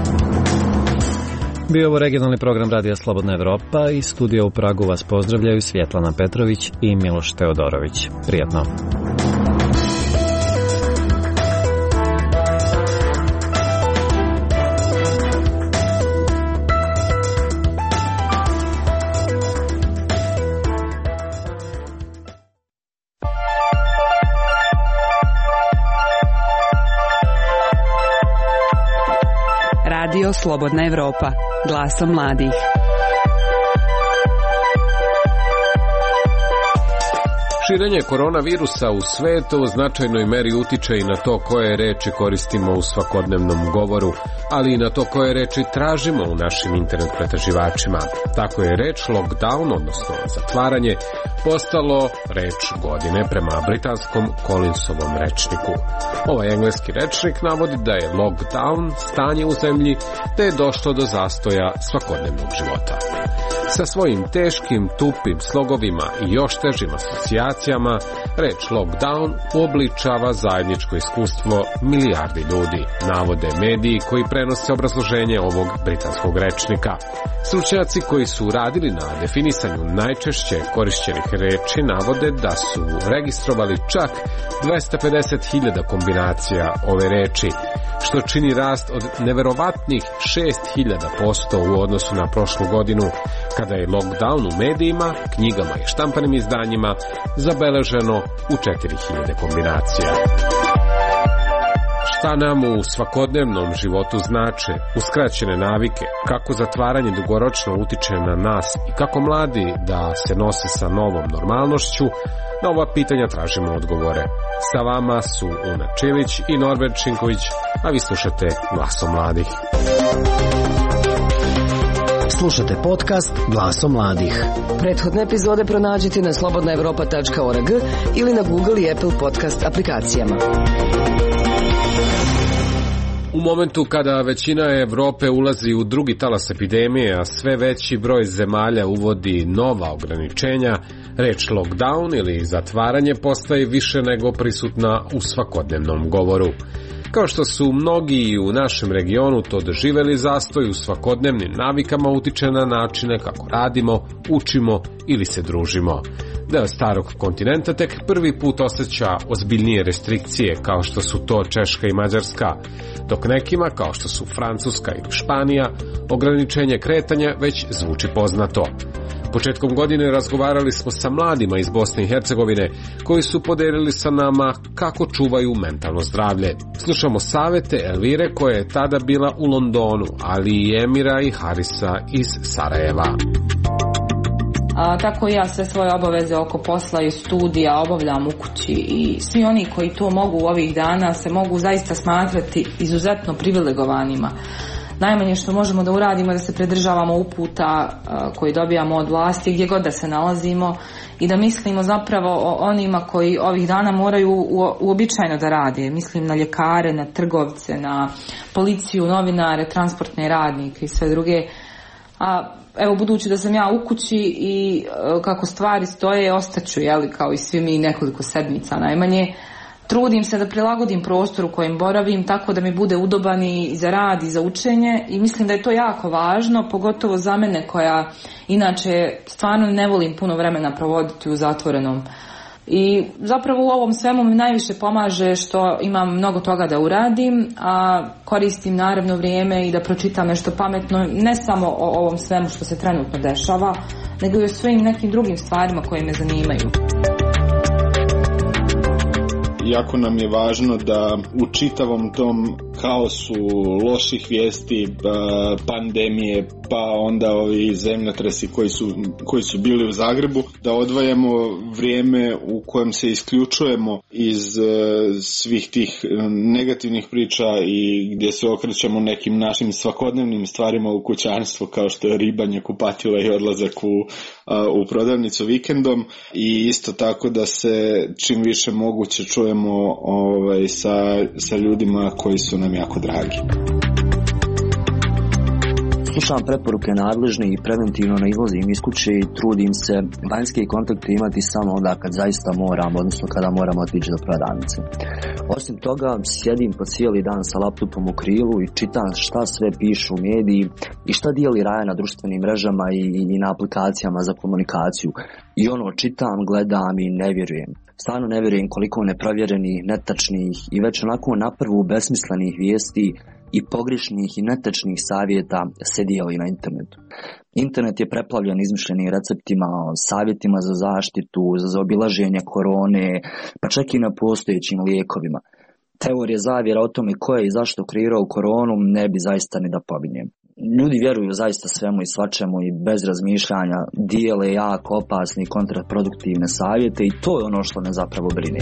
Bio ovo regionalni program Radija Slobodna Evropa i studio u Pragu vas pozdravljaju Svjetlana Petrović i Miloš Teodorović. Prijetno. Radio Slobodna Evropa, glasom mladih. Širenje koronavirusa u svetu u značajnoj meri utiče i na to koje reči koristimo u svakodnevnom govoru, ali i na to koje reči tražimo u našim internet pretraživačima. Tako je reč lockdown, odnosno zatvaranje, postalo reč godine prema britanskom Collinsovom rečniku. Ovaj engleski rečnik navodi da je lockdown stanje u zemlji, te je došlo do zastoja svakodnevnog života. Sa svojim teškim, tupim slogovima i još težim asocijacijama, reč lockdown uobličava zajedničko iskustvo milijardi ljudi, navode mediji koji prenose obrazloženje ovog britanskog rečnika. Stručnjaci koji su radili na definisanju najčešće korišćenih reči navode da su registrovali čak dvesta pedeset hiljada kombinacija ove reči, što čini rast od neverovatnih šest hiljada posto u odnosu na prošlu godinu, kada je lockdown u medijima, knjigama i štampanim izdanjima zabeleženo u četiri hiljade kombinacija. Šta nam u svakodnevnom životu znače uskraćene navike, kako zatvaranje dugoročno utiče na nas i kako mladi da se nose sa novom normalnošću, na ova pitanja tražimo odgovore. Sa vama su Una Čilić i Norbert Činković, a vi slušate Glasom mladih. Slušate podcast Glasom mladih. Prethodne epizode pronađite na slobodna evropa tačka org ili na Google i Apple podcast aplikacijama. U momentu kada većina Evrope ulazi u drugi talas epidemije, a sve veći broj zemalja uvodi nova ograničenja, reč lockdown ili zatvaranje postaje više nego prisutna u svakodnevnom govoru. Kao što su mnogi u našem regionu to doživeli, zastoj u svakodnevnim navikama utiče na načine kako radimo, učimo ili se družimo. Deo starog kontinenta tek prvi put osjeća ozbiljnije restrikcije, kao što su to Češka i Mađarska, dok nekima, kao što su Francuska ili Španija, ograničenje kretanja već zvuči poznato. Početkom godine razgovarali smo sa mladima iz Bosne i Hercegovine koji su podelili sa nama kako čuvaju mentalno zdravlje. Slušamo savete Elvire koja je tada bila u Londonu, ali i Emira i Harisa iz Sarajeva. A, tako ja sve svoje obaveze oko posla i studija obavljam u kući i svi oni koji to mogu ovih dana se mogu zaista smatrati izuzetno privilegovanima. Najmanje što možemo da uradimo je da se pridržavamo uputa koji dobijamo od vlasti gdje god da se nalazimo i da mislimo zapravo o onima koji ovih dana moraju uobičajeno da rade. Mislim na ljekare, na trgovce, na policiju, novinare, transportne radnike i sve druge. A evo, budući da sam ja u kući i kako stvari stoje, ostaću, jeli, kao i svi mi nekoliko sedmica najmanje. Trudim se da prilagodim prostor u kojem boravim tako da mi bude udoban i za rad i za učenje i mislim da je to jako važno, pogotovo za mene koja inače stvarno ne volim puno vremena provoditi u zatvorenom. I zapravo u ovom svemu mi najviše pomaže što imam mnogo toga da uradim, a koristim naravno vrijeme i da pročitam nešto pametno, ne samo o ovom svemu što se trenutno dešava, nego i o svim nekim drugim stvarima koje me zanimaju. Jako nam je važno da u čitavom tom kaosu loših vijesti, pandemije, pa onda ovi zemljotresi koji su, koji su bili u Zagrebu, da odvajamo vrijeme u kojem se isključujemo iz svih tih negativnih priča i gdje se okrećemo nekim našim svakodnevnim stvarima u kućanstvu, kao što je ribanje, kupatila i odlazak u u prodavnicu vikendom i isto tako da se čim više moguće čujemo ovaj, sa, sa ljudima koji su nam jako dragi. Slušam preporuke nadležnih i preventivno ne izlazim iz kuće i trudim se vanjske kontakte imati samo onda kad zaista moram, odnosno kada moram otići do prodavnice. Osim toga, sjedim po cijeli dan sa laptopom u krilu i čitam šta sve pišu u mediji i šta dijeli Raja na društvenim mrežama i, i na aplikacijama za komunikaciju. I ono čitam, gledam i ne vjerujem. Stvarno ne vjerujem koliko neprovjerenih, netačnih i već onako naprvu besmislenih vijesti i pogrešnih i netačnih savjeta se dijeli na internetu. Internet je preplavljen izmišljenim receptima, savjetima za zaštitu, za zaobilaženje korone, pa čak i na postojećim lijekovima. Teorije zavjera o tome ko je i zašto kreirao koronu ne bi zaista ni da pominjem. Ljudi vjeruju zaista svemu i svačemu i bez razmišljanja dijele jako opasne i kontraproduktivne savjete i to je ono što me zapravo brine.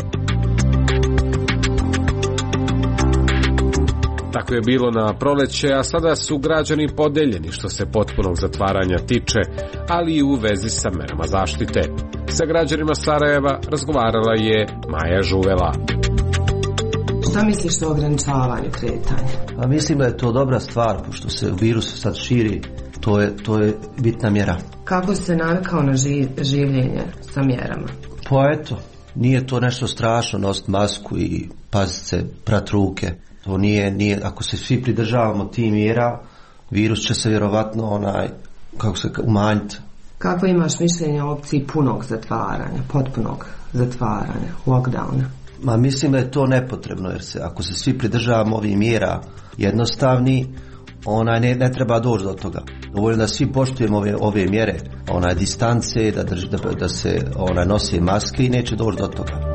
Tako je bilo na proleće, a sada su građani podeljeni što se potpunog zatvaranja tiče, ali i u vezi sa merama zaštite. Sa građanima Sarajeva razgovarala je Maja Žuvela. Šta misliš o ograničavanju kretanja? A mislim da je to dobra stvar, pošto se virus sad širi, to je, to je bitna mjera. Kako si se navikao na ži, življenje sa mjerama? Pa eto, nije to nešto strašno nositi masku i paziti se, prat ruke. To nije, nije, ako se svi pridržavamo tih mjera, virus će se vjerovatno onaj, kako se umanjiti. Kako imaš mišljenje o opciji punog zatvaranja, potpunog zatvaranja, lockdowna? Ma mislim da je to nepotrebno, jer se, ako se svi pridržavamo ovih mjera jednostavni, onaj ne, ne treba doći do toga. Dovoljno da svi poštujemo ove, ove mjere, onaj distance, da, drž, da, da se onaj nose maske i neće doći do toga.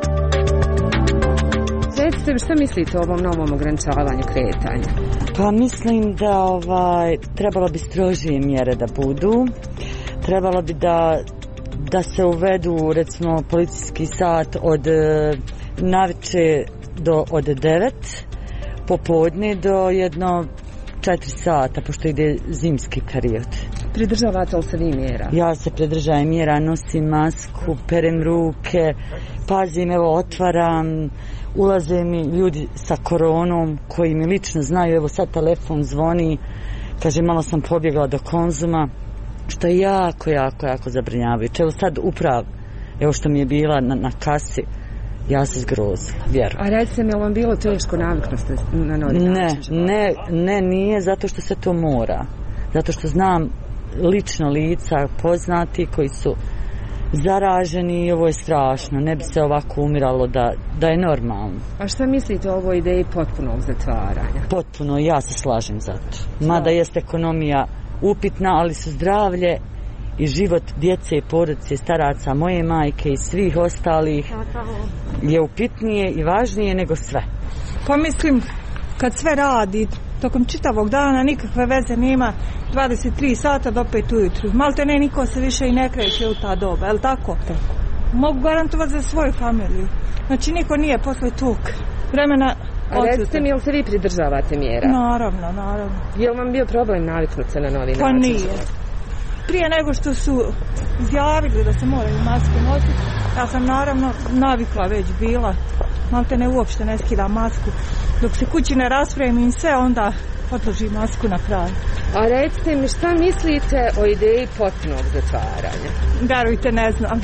Recite, šta mislite o ovom novom ograničavanju kretanja? Pa mislim da ovaj, trebalo bi strožije mjere da budu. Trebalo bi da, da se uvedu recimo policijski sat od navečer do od devet, popodne do jedno četiri sata, pošto ide zimski period. Pridržavate li se vi mjera? Ja se pridržavam mjera, nosim masku, perem ruke, pazim, evo otvaram, ulaze mi ljudi sa koronom koji mi lično znaju, evo sad telefon zvoni, kaže malo sam pobjegla do Konzuma, što je jako, jako, jako zabrinjavajuće. Evo sad upravo, evo što mi je bila na, na kasi, ja se zgrozila, vjerujem. A recite mi, je li vam bilo teško naviknuti na novi način? Ne, ne, ne, nije zato što se to mora. Zato što znam lično lica poznati koji su zaraženi i ovo je strašno. Ne bi se ovako umiralo da, da je normalno. A šta mislite o ovoj ideji potpunog zatvaranja? Potpuno, ja se slažem za to. Mada jest ekonomija upitna, ali su zdravlje i život djece i porodice, staraca, moje majke i svih ostalih je upitnije i važnije nego sve. Pa mislim, kad sve radi tokom čitavog dana, nikakve veze nema, dvadeset tri sata do pet ujutru. Malte ne, niko se više i ne kreće u ta doba, je li tako? Mogu garantovati za svoju familiju. Znači, niko nije posle tog vremena. A recite mi, jel se vi pridržavate mjera? Naravno, naravno. Je li vam bio problem naviknuti se na novi način? Pa nije. Prije nego što su izjavili da se moraju maske nositi, ja sam naravno navikla već bila. Malte ne, uopšte ne skidam masku. Dok se kući ne raspremim sve, onda odložim masku na kraju. A recite mi, šta mislite o ideji potpunog zatvaranja? Vjerujte, ne znam.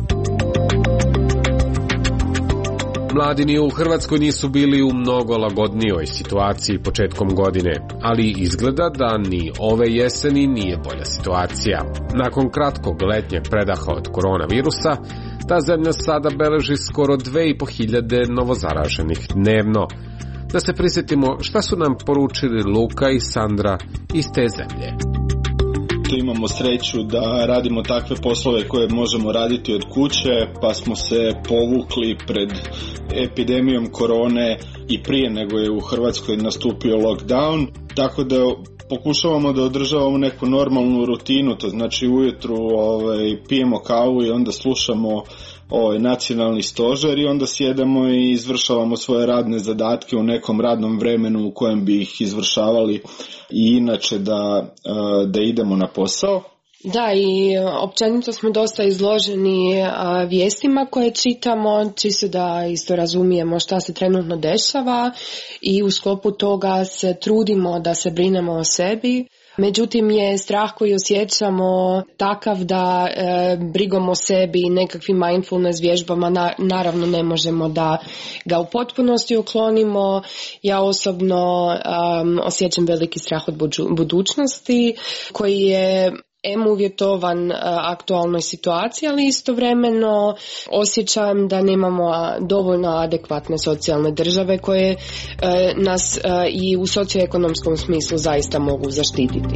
Mladi ni u Hrvatskoj nisu bili u mnogo lagodnijoj situaciji početkom godine, ali izgleda da ni ove jeseni nije bolja situacija. Nakon kratkog letnjeg predaha od koronavirusa, ta zemlja sada beleži skoro dve i po hiljade novozaraženih dnevno. Da se prisjetimo šta su nam poručili Luka i Sandra iz te zemlje. Imamo sreću da radimo takve poslove koje možemo raditi od kuće, pa smo se povukli pred epidemijom korone i prije nego je u Hrvatskoj nastupio lockdown, tako da pokušavamo da održavamo neku normalnu rutinu, to znači ujutru ovaj, pijemo kavu i onda slušamo ovaj, nacionalni stožer i onda sjedamo i izvršavamo svoje radne zadatke u nekom radnom vremenu u kojem bi ih izvršavali i inače da, da idemo na posao. Da, i općenito smo dosta izloženi a, vijestima koje čitamo, čisto da isto razumijemo šta se trenutno dešava i u sklopu toga se trudimo da se brinemo o sebi. Međutim je strah koji osjećamo takav da e, brigom o sebi i nekakvim mindfulness vježbama na, naravno ne možemo da ga u potpunosti uklonimo. Ja osobno um, osjećam veliki strah od budućnosti koji je em uvjetovan aktualnoj situaciji, ali istovremeno osjećam da nemamo dovoljno adekvatne socijalne države koje nas i u socioekonomskom smislu zaista mogu zaštititi.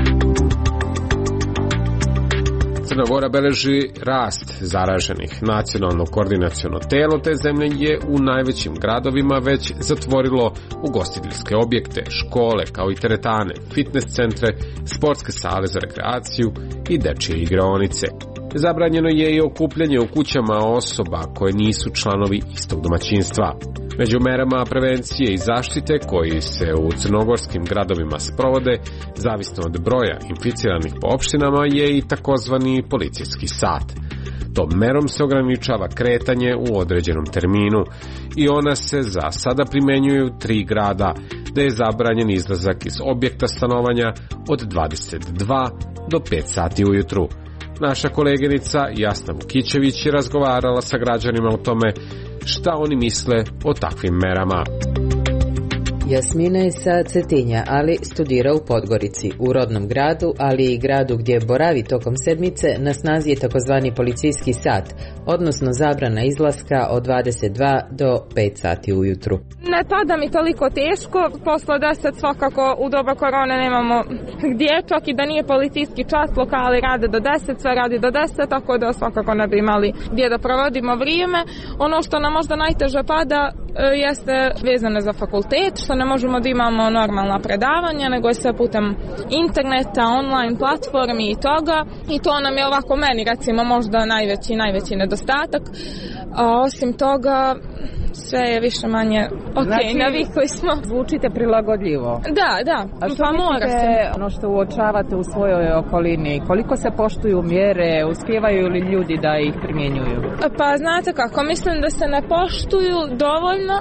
Crna Gora beleži rast zaraženih. Nacionalno koordinaciono telo te zemlje je u najvećim gradovima već zatvorilo ugostiteljske objekte, škole kao i teretane, fitness centre, sportske sale za rekreaciju i dečje igraonice. Zabranjeno je i okupljanje u kućama osoba koje nisu članovi istog domaćinstva. Među merama prevencije i zaštite koji se u crnogorskim gradovima sprovode, zavisno od broja inficiranih po opštinama, je i takozvani policijski sat. Tom merom se ograničava kretanje u određenom terminu i ona se za sada primenjuju u tri grada, da je zabranjen izlazak iz objekta stanovanja od dvadeset dva do pet sati ujutru. Naša koleginica Jasna Vukićević je razgovarala sa građanima o tome šta oni misle o takvim merama. Jasmina je sa Cetinja, ali studira u Podgorici, u rodnom gradu, ali i gradu gdje boravi tokom sedmice. Na snazi je takozvani policijski sat, odnosno zabrana izlaska od dvadeset dva do pet sati ujutru. Ne pada mi toliko teško, posle deset svakako u doba korone nemamo gdje, čak i da nije policijski čas, lokali rade do deset, sve radi do deset, tako da svakako ne bi imali gdje da provodimo vrijeme. Ono što nam možda najteže pada jeste vezano za fakultet, što ne možemo da imamo normalna predavanja, nego je sve putem interneta, online platformi i toga. I to nam je ovako meni recimo možda najveći, najveći nedostatak. A osim toga, sve je više manje ok, znači, navikli smo. Zvučite prilagodljivo. Da, da, a što pa mora se. Ono što uočavate u svojoj okolini, koliko se poštuju mjere, uspijevaju li ljudi da ih primjenjuju? Pa znate kako, mislim da se ne poštuju dovoljno,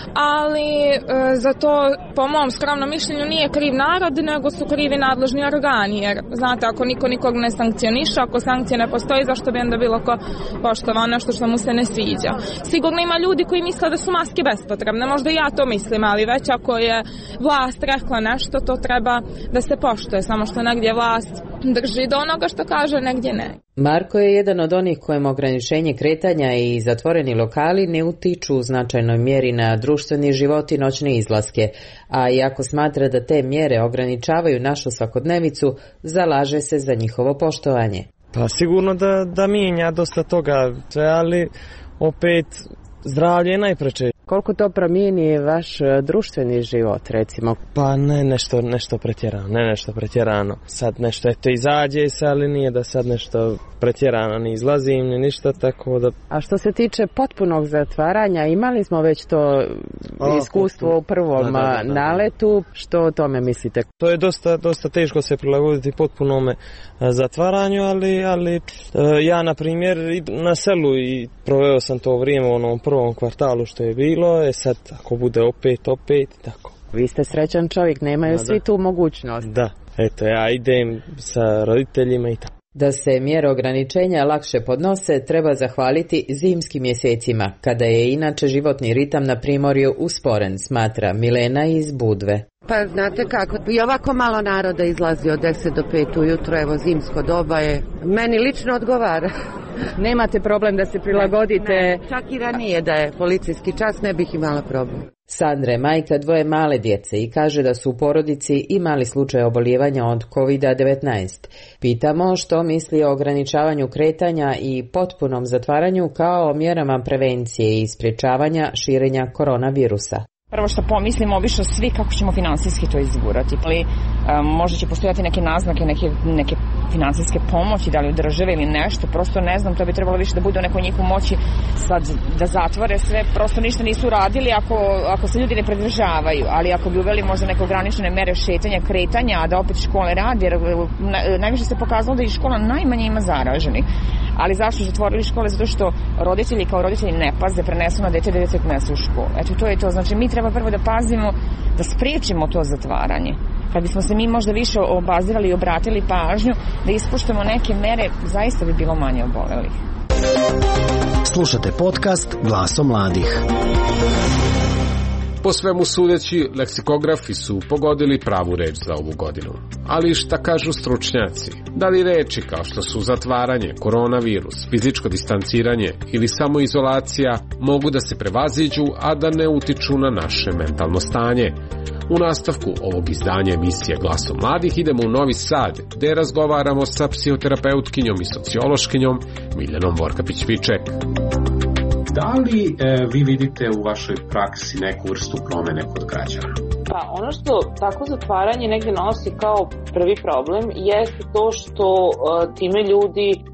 ali e, za to po mom skromnom mišljenju nije kriv narod, nego su krivi nadležni organi, jer znate, ako niko nikog ne sankcioniše, ako sankcije ne postoji, zašto bi onda bilo ko poštovao nešto što mu se ne sviđa. Sigurno ima ljudi koji misle da su maske bespotrebne, možda ja to mislim, ali već ako je vlast rekla nešto, to treba da se poštuje, samo što negdje vlast drži do onoga što kaže, negdje ne. Marko je jedan od onih kojima ograničenje kretanja i zatvoreni lokali ne utiču u značajnoj mjeri na društveni život i noćne izlaske, a iako smatra da te mjere ograničavaju našu svakodnevicu, zalaže se za njihovo poštovanje. Pa sigurno da, da mijenja dosta toga, ali opet zdravlje je najpreče. Koliko to promijeni vaš društveni život, recimo? Pa ne nešto, nešto pretjerano, ne nešto pretjerano. Sad nešto, eto, izađe se, ali nije da sad nešto pretjerano, ni izlazim, ni ništa, tako da... A što se tiče potpunog zatvaranja, imali smo već to o, iskustvo u prvom da, da, da, da, naletu, što o tome mislite? To je dosta, dosta teško se prilagoditi potpunome zatvaranju, ali, ali ja, na primjer, na selu i proveo sam to vrijeme u onom prvom kvartalu što je bilo, je sad ako bude opet, opet, tako. Vi ste srećan čovjek, nemaju da, svi tu mogućnost. Da, eto, ja idem sa roditeljima i tako. Da se mjere ograničenja lakše podnose, treba zahvaliti zimskim mjesecima, kada je inače životni ritam na primorju usporen, smatra Milena iz Budve. Pa znate kako, i ovako malo naroda izlazi od deset do pet ujutro, evo zimsko doba je, meni lično odgovara. Nemate problem da se prilagodite? Ne, ne, čak i ranije da je policijski čas ne bih imala problem. Sandra je majka dvoje male djece i kaže da su u porodici imali slučaj obolijevanja od kovid devetnaest. Pitamo što misli o ograničavanju kretanja i potpunom zatvaranju kao o mjerama prevencije i sprječavanja širenja koronavirusa. Prvo što pomislimo obično svi kako ćemo finansijski to izgurati. Ali um, možda će postojati neke naznake, neke, neke finansijske pomoći, da li od države ili nešto, prosto ne znam, to bi trebalo više da bude u nekoj njihovoj moći sad da zatvore sve, prosto ništa nisu radili ako, ako se ljudi ne pridržavaju, ali ako bi uveli možda neke ograničene mere šetanja, kretanja, a da opet škole radi, jer najviše se pokazalo da i škola najmanje ima zaraženih. Ali zašto su zatvorili škole? Zato što roditelji kao roditelji ne paze, prenesu na dete, dete prenesu u školu. Eto, to je to. Znači, mi treba prvo da pazimo, da spriječimo to zatvaranje. Kad bismo se mi možda više obazirali i obratili pažnju, da ispoštujemo neke mere, zaista bi bilo manje obolelih. Slušate podcast Glasom mladih. Po svemu sudeći, leksikografi su pogodili pravu reč za ovu godinu. Ali šta kažu stručnjaci? Da li reči kao što su zatvaranje, koronavirus, fizičko distanciranje ili samoizolacija mogu da se prevaziđu, a da ne utiču na naše mentalno stanje? U nastavku ovog izdanja emisije Glasom mladih idemo u Novi Sad, gde razgovaramo sa psihoterapeutkinjom i sociološkinjom Miljanom Vorkapić-Viček. Da li e, vi vidite u vašoj praksi neku vrstu promene kod građana? Pa ono što tako zatvaranje negdje nosi kao prvi problem jeste to što uh, time ljudi uh,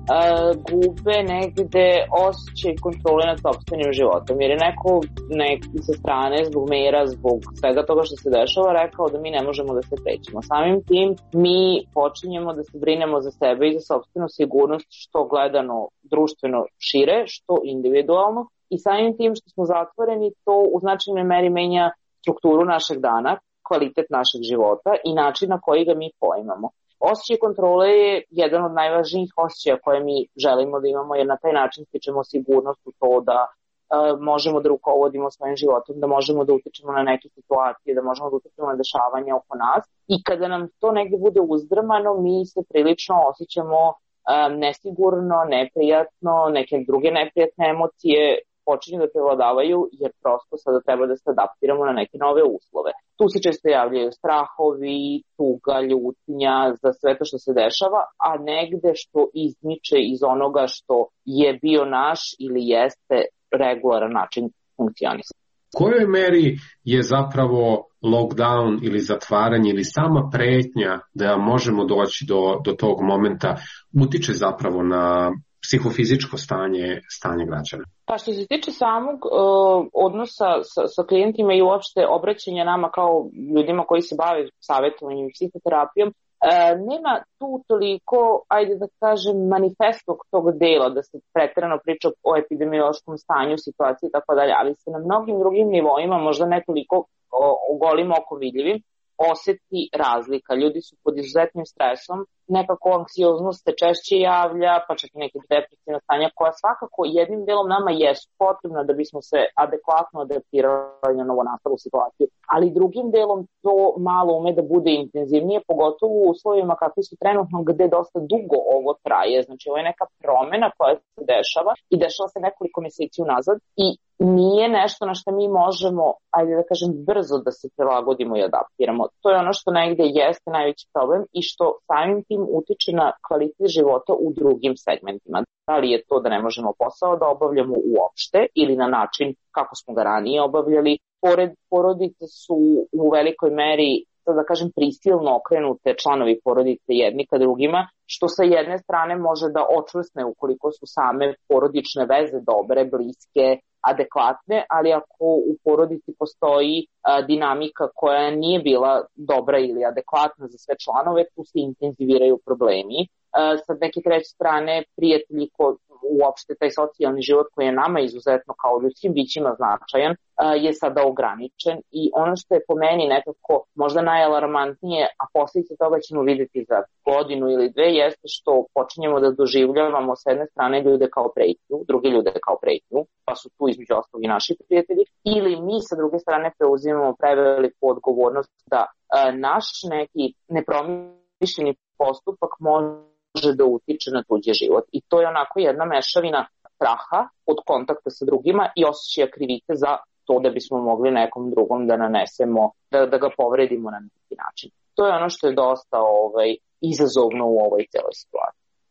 gube negde osjećaj kontrole nad sopstvenim životom. Jer je neko, neki sa strane, zbog mera, zbog svega toga što se dešava, rekao da mi ne možemo da se krećemo. Samim tim mi počinjemo da se brinemo za sebe i za sopstvenu sigurnost, što gledano društveno šire, što individualno. I samim tim što smo zatvoreni, to u značajnoj meri menja strukturu našeg dana, kvalitet našeg života i način na koji ga mi poimamo. Osjećaj kontrole je jedan od najvažnijih osjećaja koje mi želimo da imamo, jer na taj način stičemo sigurnost u to da e, možemo da rukovodimo svojim životom, da možemo da utičemo na neke situacije, da možemo da utičemo na dešavanja oko nas. I kada nam to negdje bude uzdrmano, mi se prilično osjećamo e, nesigurno, neprijatno, neke druge neprijatne emocije počinju da prevladavaju, jer prosto sada treba da se adaptiramo na neke nove uslove. Tu se često javljaju strahovi, tuga, ljutnja za sve to što se dešava, a negde što izmiče iz onoga što je bio naš ili jeste regularan način funkcionisanja. U kojoj meri je zapravo lockdown ili zatvaranje ili sama pretnja da možemo doći do, do tog momenta utiče zapravo na psihofizičko stanje, stanje građana? Pa što se tiče samog uh, odnosa sa, sa klijentima i uopšte obraćanja nama kao ljudima koji se bave savjetovanjem i psihoterapijom, uh, nema tu toliko, ajde da kažem, manifestog tog dela da se preterano priča o epidemiološkom stanju, situaciji i tako dalje, ali se na mnogim drugim nivoima, možda nekoliko o golim okom vidljivim, oseti razlika. Ljudi su pod izuzetnim stresom, nekako anksioznost se češće javlja, pa čak i neke depresivne stanja koja svakako jednim delom nama jesu potrebna da bismo se adekvatno adaptirali na novonastalu situaciju, ali drugim delom to malo ume da bude intenzivnije, pogotovo u uslovima kakvi su trenutno gde dosta dugo ovo traje. Znači ovo je neka promena koja se dešava i dešava se nekoliko meseci unazad i nije nešto na što mi možemo, ajde da kažem, brzo da se prilagodimo i adaptiramo. To je ono što negde jeste najveći problem i što samim tim utiče na kvalitet života u drugim segmentima. Da li je to da ne možemo posao da obavljamo uopšte ili na način kako smo ga ranije obavljali. Pored porodice su u velikoj meri, da kažem, prisilno okrenute članovi porodice jedni ka drugima, što sa jedne strane može da očvrsne ukoliko su same porodične veze dobre, bliske, adekvatne, ali ako u porodici postoji a, dinamika koja nije bila dobra ili adekvatna za sve članove, tu se intenziviraju problemi. A, sa neke treće strane, prijatelji ko, uopšte taj socijalni život koji je nama izuzetno kao ljudskim bićima značajan, a, je sada ograničen i ono što je po meni nekako možda najalarmantnije, a posljedice toga ćemo vidjeti za godinu ili dve, jeste što počinjemo da doživljavamo s jedne strane ljude kao pretnju, druge ljude kao pretnju, pa su tu između ostalog i naši prijatelji, ili mi sa druge strane preuzimamo preveliku odgovornost da a, naš neki nepromišljeni postupak može da utiče na tuđi život. I to je onako jedna mešavina straha od kontakta sa drugima i osjećaja krivice za to da bismo mogli nekom drugom da nanesemo, da, da ga povredimo na neki način. To je ono što je dosta ovaj, izazovno u ovoj celoj situaciji.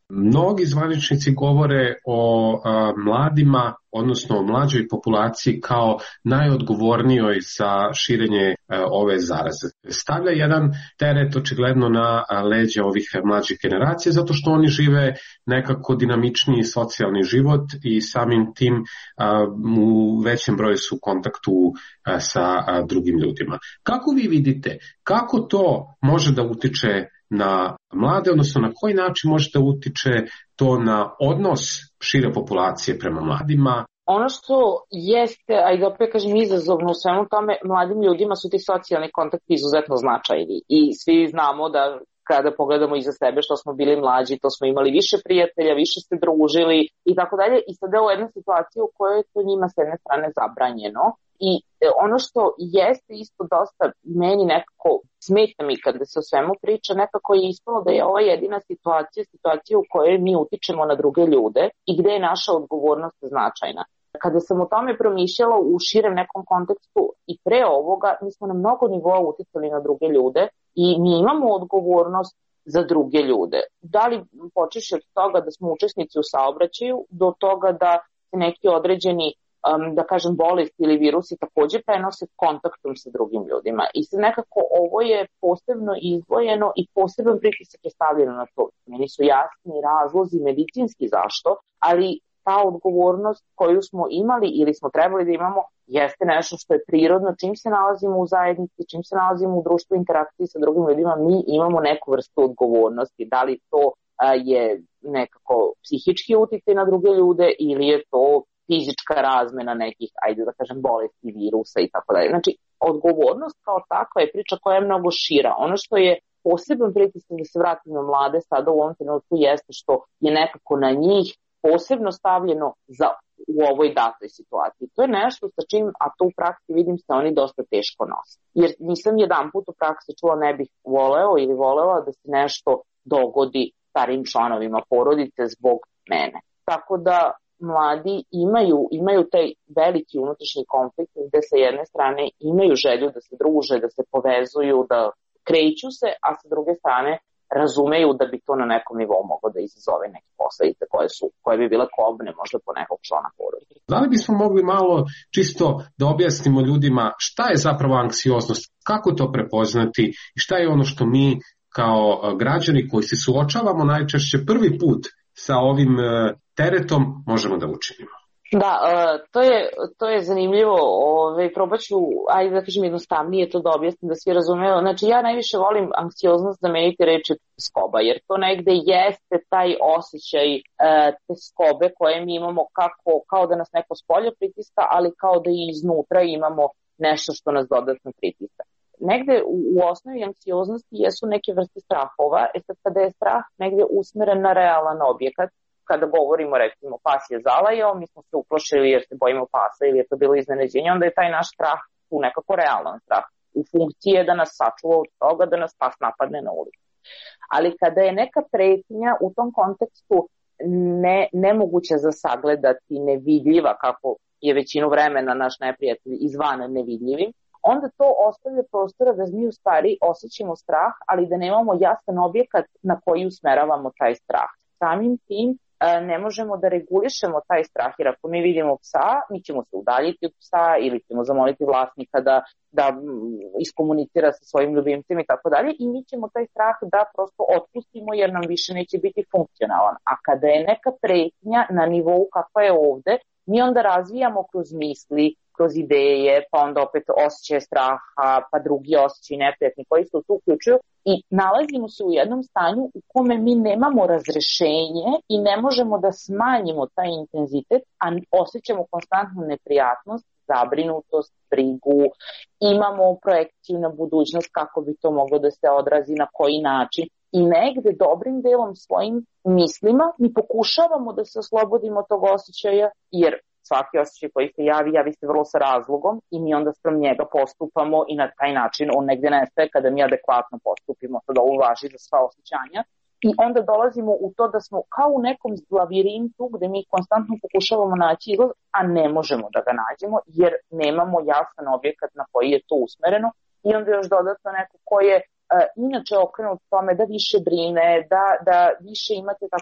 Mnogi zvaničnici govore o a, mladima, odnosno o mlađoj populaciji kao najodgovornijoj za širenje a, ove zaraze. Stavlja jedan teret očigledno na a, leđa ovih mlađih generacija, zato što oni žive nekako dinamičniji socijalni život i samim tim a, u većem broju su u kontaktu a, sa a, drugim ljudima. Kako vi vidite, kako to može da utiče na mlade, odnosno na koji način može da utiče to na odnos šire populacije prema mladima? Ono što jeste, a i da opet kažem izazovno u svemu tome, mladim ljudima su ti socijalni kontakti izuzetno značajni i svi znamo da kada pogledamo iza sebe što smo bili mlađi, to smo imali više prijatelja, više se družili i tako dalje i sada je u jednoj situaciji u kojoj je to njima s jedne strane zabranjeno. I ono što jeste isto dosta meni nekako smeta mi kada se o svemu priča, nekako je ispalo da je ova jedina situacija, situacija u kojoj mi utičemo na druge ljude i gde je naša odgovornost značajna. Kada sam o tome promišljala u širem nekom kontekstu i pre ovoga, mi smo na mnogo nivoa uticali na druge ljude i mi imamo odgovornost za druge ljude. Da li počeš od toga da smo učesnici u saobraćaju, do toga da se neki određeni Um, da kažem, bolest ili virusi takođe prenose kontaktom sa drugim ljudima. I sad nekako ovo je posebno izdvojeno i poseban pritisak je stavljeno na to. Meni su jasni razlozi medicinski zašto, ali ta odgovornost koju smo imali ili smo trebali da imamo jeste nešto što je prirodno. Čim se nalazimo u zajednici, čim se nalazimo u društvu interakciji sa drugim ljudima, mi imamo neku vrstu odgovornosti. Da li to a, je nekako psihički uticaj na druge ljude ili je to fizička razmena nekih, ajde da kažem, bolesti, virusa i tako dalje. Znači, odgovornost kao takva je priča koja je mnogo šira. Ono što je poseban pritisak da se vratimo na mlade sada u ovom trenutku jeste što je nekako na njih posebno stavljeno za u ovoj datoj situaciji. To je nešto sa čim, a to u praksi vidim se oni dosta teško nose. Jer nisam jedan put u praksi čula ne bih voleo ili volela da se nešto dogodi starim članovima porodice zbog mene. Tako da mladi imaju, imaju taj veliki unutrašnji konflikt gde sa jedne strane imaju želju da se druže, da se povezuju, da kreću se, a sa druge strane razumeju da bi to na nekom nivou moglo da izazove neke posledice koje su, koje bi bile kobne možda po nekog člana porodice. Da li bismo mogli malo čisto da objasnimo ljudima šta je zapravo anksioznost, kako to prepoznati i šta je ono što mi kao građani koji se suočavamo najčešće prvi put sa ovim teretom možemo da učinimo? Da, to je, to je zanimljivo. Ove, probat ću, ajde da kažem jednostavnije to da objasnim da svi razumeju. Znači, ja najviše volim anksioznost zameniti reči skoba, jer to negde jeste taj osjećaj e, te skobe koje mi imamo kako, kao da nas neko spolja pritiska, ali kao da i iznutra imamo nešto što nas dodatno pritiska. Negde u, u osnovi anksioznosti jesu neke vrste strahova, e sad kada je strah negde usmeren na realan objekat, kada govorimo recimo pas je zalajao, mi smo se uplašili jer se bojimo pasa ili je to bilo iznenađenje, onda je taj naš strah tu nekako realan strah. U funkciji je da nas sačuva od toga da nas pas napadne na ulici. Ali kada je neka pretnja u tom kontekstu ne, nemoguća za sagledati, nevidljiva, kako je većinu vremena naš neprijatelj izvana nevidljivim, onda to ostavlja prostora da mi u stvari osjećamo strah, ali da nemamo jasan objekat na koji usmeravamo taj strah. Samim tim ne možemo da regulišemo taj strah, jer ako mi vidimo psa, mi ćemo se udaljiti od psa ili ćemo zamoliti vlasnika da, da iskomunicira sa svojim ljubimcem i tako dalje i mi ćemo taj strah da prosto otpustimo jer nam više neće biti funkcionalan. A kada je neka pretnja na nivou kakva je ovde, mi onda razvijamo kroz misli, kroz ideje, pa onda opet osjećaje straha, pa drugi osjećaj neprijatni koji se tu uključuju i nalazimo se u jednom stanju u kome mi nemamo razrešenje i ne možemo da smanjimo taj intenzitet, a osjećamo konstantnu neprijatnost, zabrinutost, brigu, imamo projekciju na budućnost kako bi to moglo da se odrazi, na koji način. I negde dobrim delom svojim mislima mi pokušavamo da se oslobodimo tog osjećaja, jer svaki osjećaj koji se javi, javi se vrlo sa razlogom i mi onda sprem njega postupamo i na taj način on negde nestaje kada mi adekvatno postupimo. Sad ovo važi za sva osjećanja. I onda dolazimo u to da smo kao u nekom lavirintu gde mi konstantno pokušavamo naći izlaz, a ne možemo da ga nađemo jer nemamo jasan objekat na koji je to usmereno i onda još dodatno neko ko je uh, inače okrenut tome da više brine, da, da više imate tako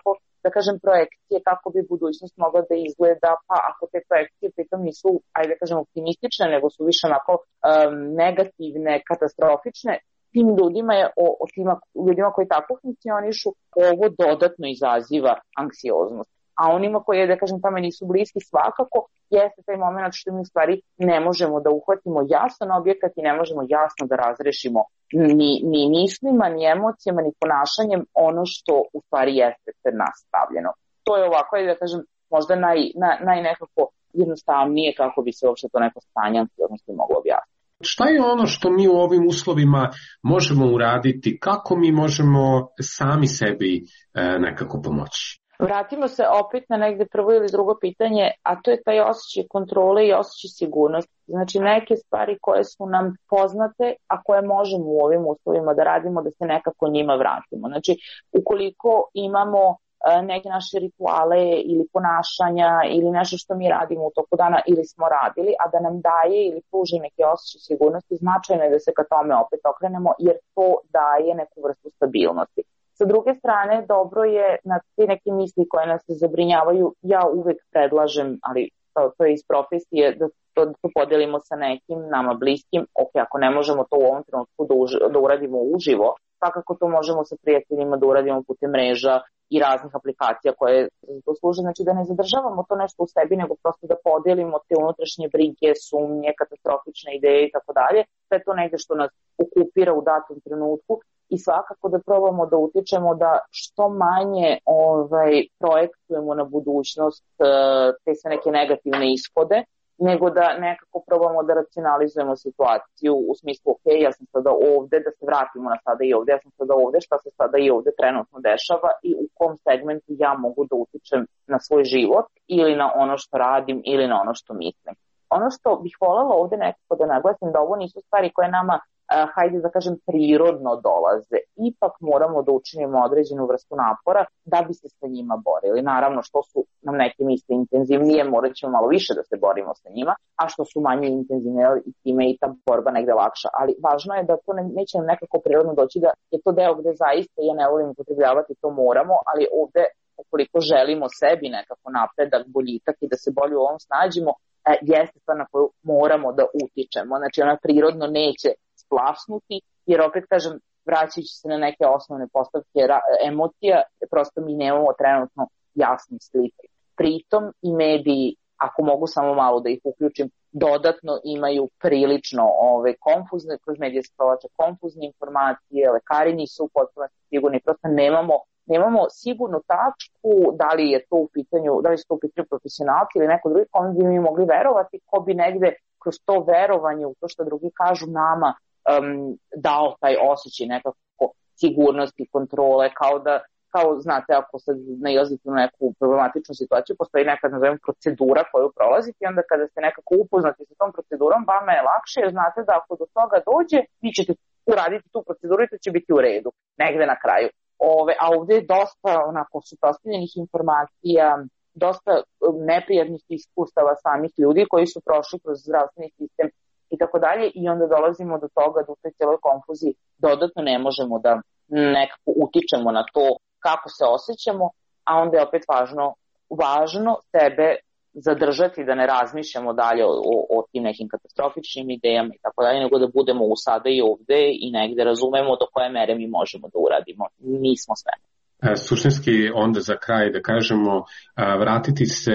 da kažem, projekcije kako bi budućnost mogla da izgleda, pa ako te projekcije pritom nisu, ajde da kažem, optimistične, nego su više onako um, negativne, katastrofične, tim ljudima, je, o, o tima, ljudima koji tako funkcionišu, ovo dodatno izaziva anksioznost. A onima koji, da kažem, tamo nisu bliski, svakako jeste taj moment što mi u stvari ne možemo da uhvatimo jasan objekat i ne možemo jasno da razrešimo ni, ni mislima, ni emocijama, ni ponašanjem ono što u stvari jeste pred nas stavljeno. To je ovako, da kažem, možda naj, naj, najnekako jednostavnije kako bi se uopšte to neko stanje anksioznosti moglo objasniti. Šta je ono što mi u ovim uslovima možemo uraditi? Kako mi možemo sami sebi e, nekako pomoći? Vratimo se opet na negde prvo ili drugo pitanje, a to je taj osjećaj kontrole i osjećaj sigurnosti. Znači neke stvari koje su nam poznate, a koje možemo u ovim uslovima da radimo, da se nekako njima vratimo. Znači ukoliko imamo neke naše rituale ili ponašanja ili nešto što mi radimo u toku dana ili smo radili, a da nam daje ili pruži neke osjećaj sigurnosti, značajno je da se ka tome opet okrenemo, jer to daje neku vrstu stabilnosti. Sa druge strane, dobro je na te neke misli koje nas zabrinjavaju, ja uvek predlažem, ali to, to je iz profesije, da to, da to podelimo sa nekim nama bliskim. Ok, ako ne možemo to u ovom trenutku da, uži, da uradimo uživo, svakako to možemo sa prijateljima da uradimo putem mreža i raznih aplikacija koje to služe. Znači da ne zadržavamo to nešto u sebi, nego prosto da podelimo te unutrašnje brige, sumnje, katastrofične ideje i tako dalje. Sve to negde što nas okupira u datom trenutku. I svakako da probamo da utičemo da što manje ovaj, projektujemo na budućnost te sve neke negativne ishode, nego da nekako probamo da racionalizujemo situaciju u smislu, ok, ja sam sada ovde, da se vratimo na sada i ovde, ja sam sada ovde, šta se sada i ovde trenutno dešava i u kom segmentu ja mogu da utičem na svoj život ili na ono što radim ili na ono što mislim. Ono što bih voljela ovde nekako da naglasim, da ovo nisu stvari koje nama Uh, hajde da kažem prirodno dolaze, ipak moramo da učinimo određenu vrstu napora da bi se sa njima borili. Naravno što su nam neke misle intenzivnije, morat ćemo malo više da se borimo sa njima, a što su manje intenzivne i time i ta borba negde lakša, ali važno je da to ne, neće nam nekako prirodno doći, da je to deo gde zaista, ja ne volim upotrebljavati, to moramo, ali ovde ukoliko želimo sebi nekako napredak, boljitak i da se bolje u ovom snađimo, e, jeste stvar na koju moramo da utičemo. Znači ona prirodno neće splasnuti, jer opet kažem, vraćajući se na neke osnovne postavke emocija, prosto mi nemamo trenutno jasne slike. Pritom i mediji, ako mogu samo malo da ih uključim, dodatno imaju prilično ove, konfuzne, kroz medije se provlače konfuzne informacije, lekari nisu u potpunosti sigurni, prosto nemamo nemamo sigurnu tačku da li je to u pitanju, da li su to u pitanju profesionalci ili neko drugi, kome bi mi mogli verovati, ko bi negde kroz to verovanje u to što drugi kažu nama um, dao taj osjećaj nekako sigurnosti, kontrole, kao da, kao znate, ako sad nailazite na neku problematičnu situaciju, postoji neka, nazovem, procedura koju prolazite i onda kada ste nekako upoznati sa tom procedurom, vama je lakše jer znate da ako do toga dođe, vi ćete uraditi tu proceduru i to će biti u redu, negde na kraju. Ove, a ovdje je dosta onako suprotstavljenih informacija, dosta neprijatnih iskustava samih ljudi koji su prošli kroz zdravstveni sistem i tako dalje i onda dolazimo do toga da u toj cijeloj konfuziji dodatno ne možemo da nekako utičemo na to kako se osjećamo, a onda je opet važno, važno sebe zadržati da ne razmišljamo dalje o, o, o tim nekim katastrofičnim idejama i tako dalje, nego da budemo u sada i ovde i negde razumemo do koje mere mi možemo da uradimo. Mi smo sve. Suštinski onda za kraj da kažemo vratiti se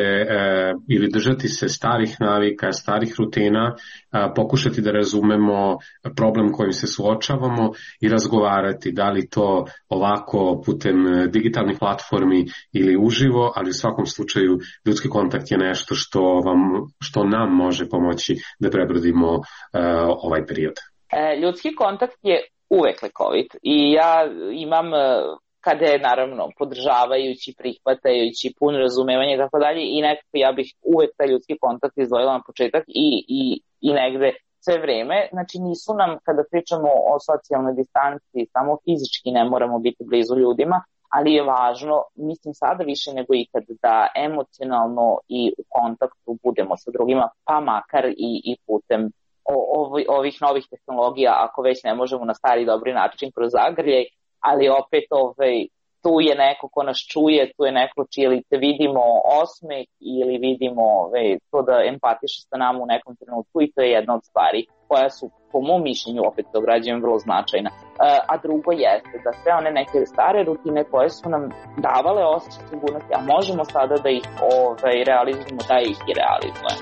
ili držati se starih navika, starih rutina, pokušati da razumemo problem kojim se suočavamo i razgovarati da li to ovako putem digitalnih platformi ili uživo, ali u svakom slučaju ljudski kontakt je nešto što, vam, što nam može pomoći da prebrodimo ovaj period. Ljudski kontakt je uvek lekovit i ja imam kada je naravno podržavajući, prihvatajući, pun razumevanje i tako dalje i nekako ja bih uvek taj ljudski kontakt izdvojila na početak i, i, i negde sve vreme. Znači nisu nam, kada pričamo o socijalnoj distanci, samo fizički ne moramo biti blizu ljudima, ali je važno, mislim sada više nego ikad, da emocionalno i u kontaktu budemo sa drugima, pa makar i, i putem ovi, ovih novih tehnologija, ako već ne možemo na stari dobri način kroz zagrljaj, ali opet ovaj, tu je neko ko nas čuje, tu je neko čije lice vidimo osmeh ili vidimo ve, to da empatiše sa nama u nekom trenutku, i to je jedna od stvari koja su, po mom mišljenju, opet to građujem, vrlo značajna. A drugo jeste da sve one neke stare rutine koje su nam davale osjećaj sigurnosti, a možemo sada da ih ovaj, realizujemo, da ih i realizujemo.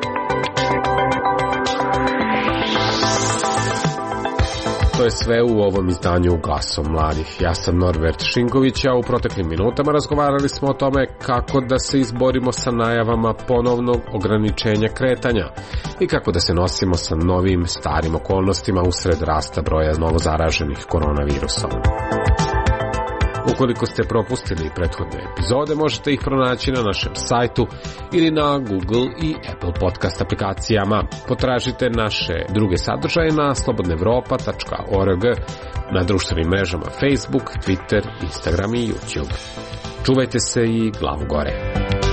To je sve u ovom izdanju Glasom mladih. Ja sam Norbert Šinković, a u proteklim minutama razgovarali smo o tome kako da se izborimo sa najavama ponovnog ograničenja kretanja i kako da se nosimo sa novim, starim okolnostima usred rasta broja novozaraženih koronavirusom. Ukoliko ste propustili prethodne epizode, možete ih pronaći na našem sajtu ili na Google i Apple podcast aplikacijama. Potražite naše druge sadržaje na slobodna evropa tačka org, na društvenim mrežama Facebook, Twitter, Instagram i YouTube. Čuvajte se i glavu gore.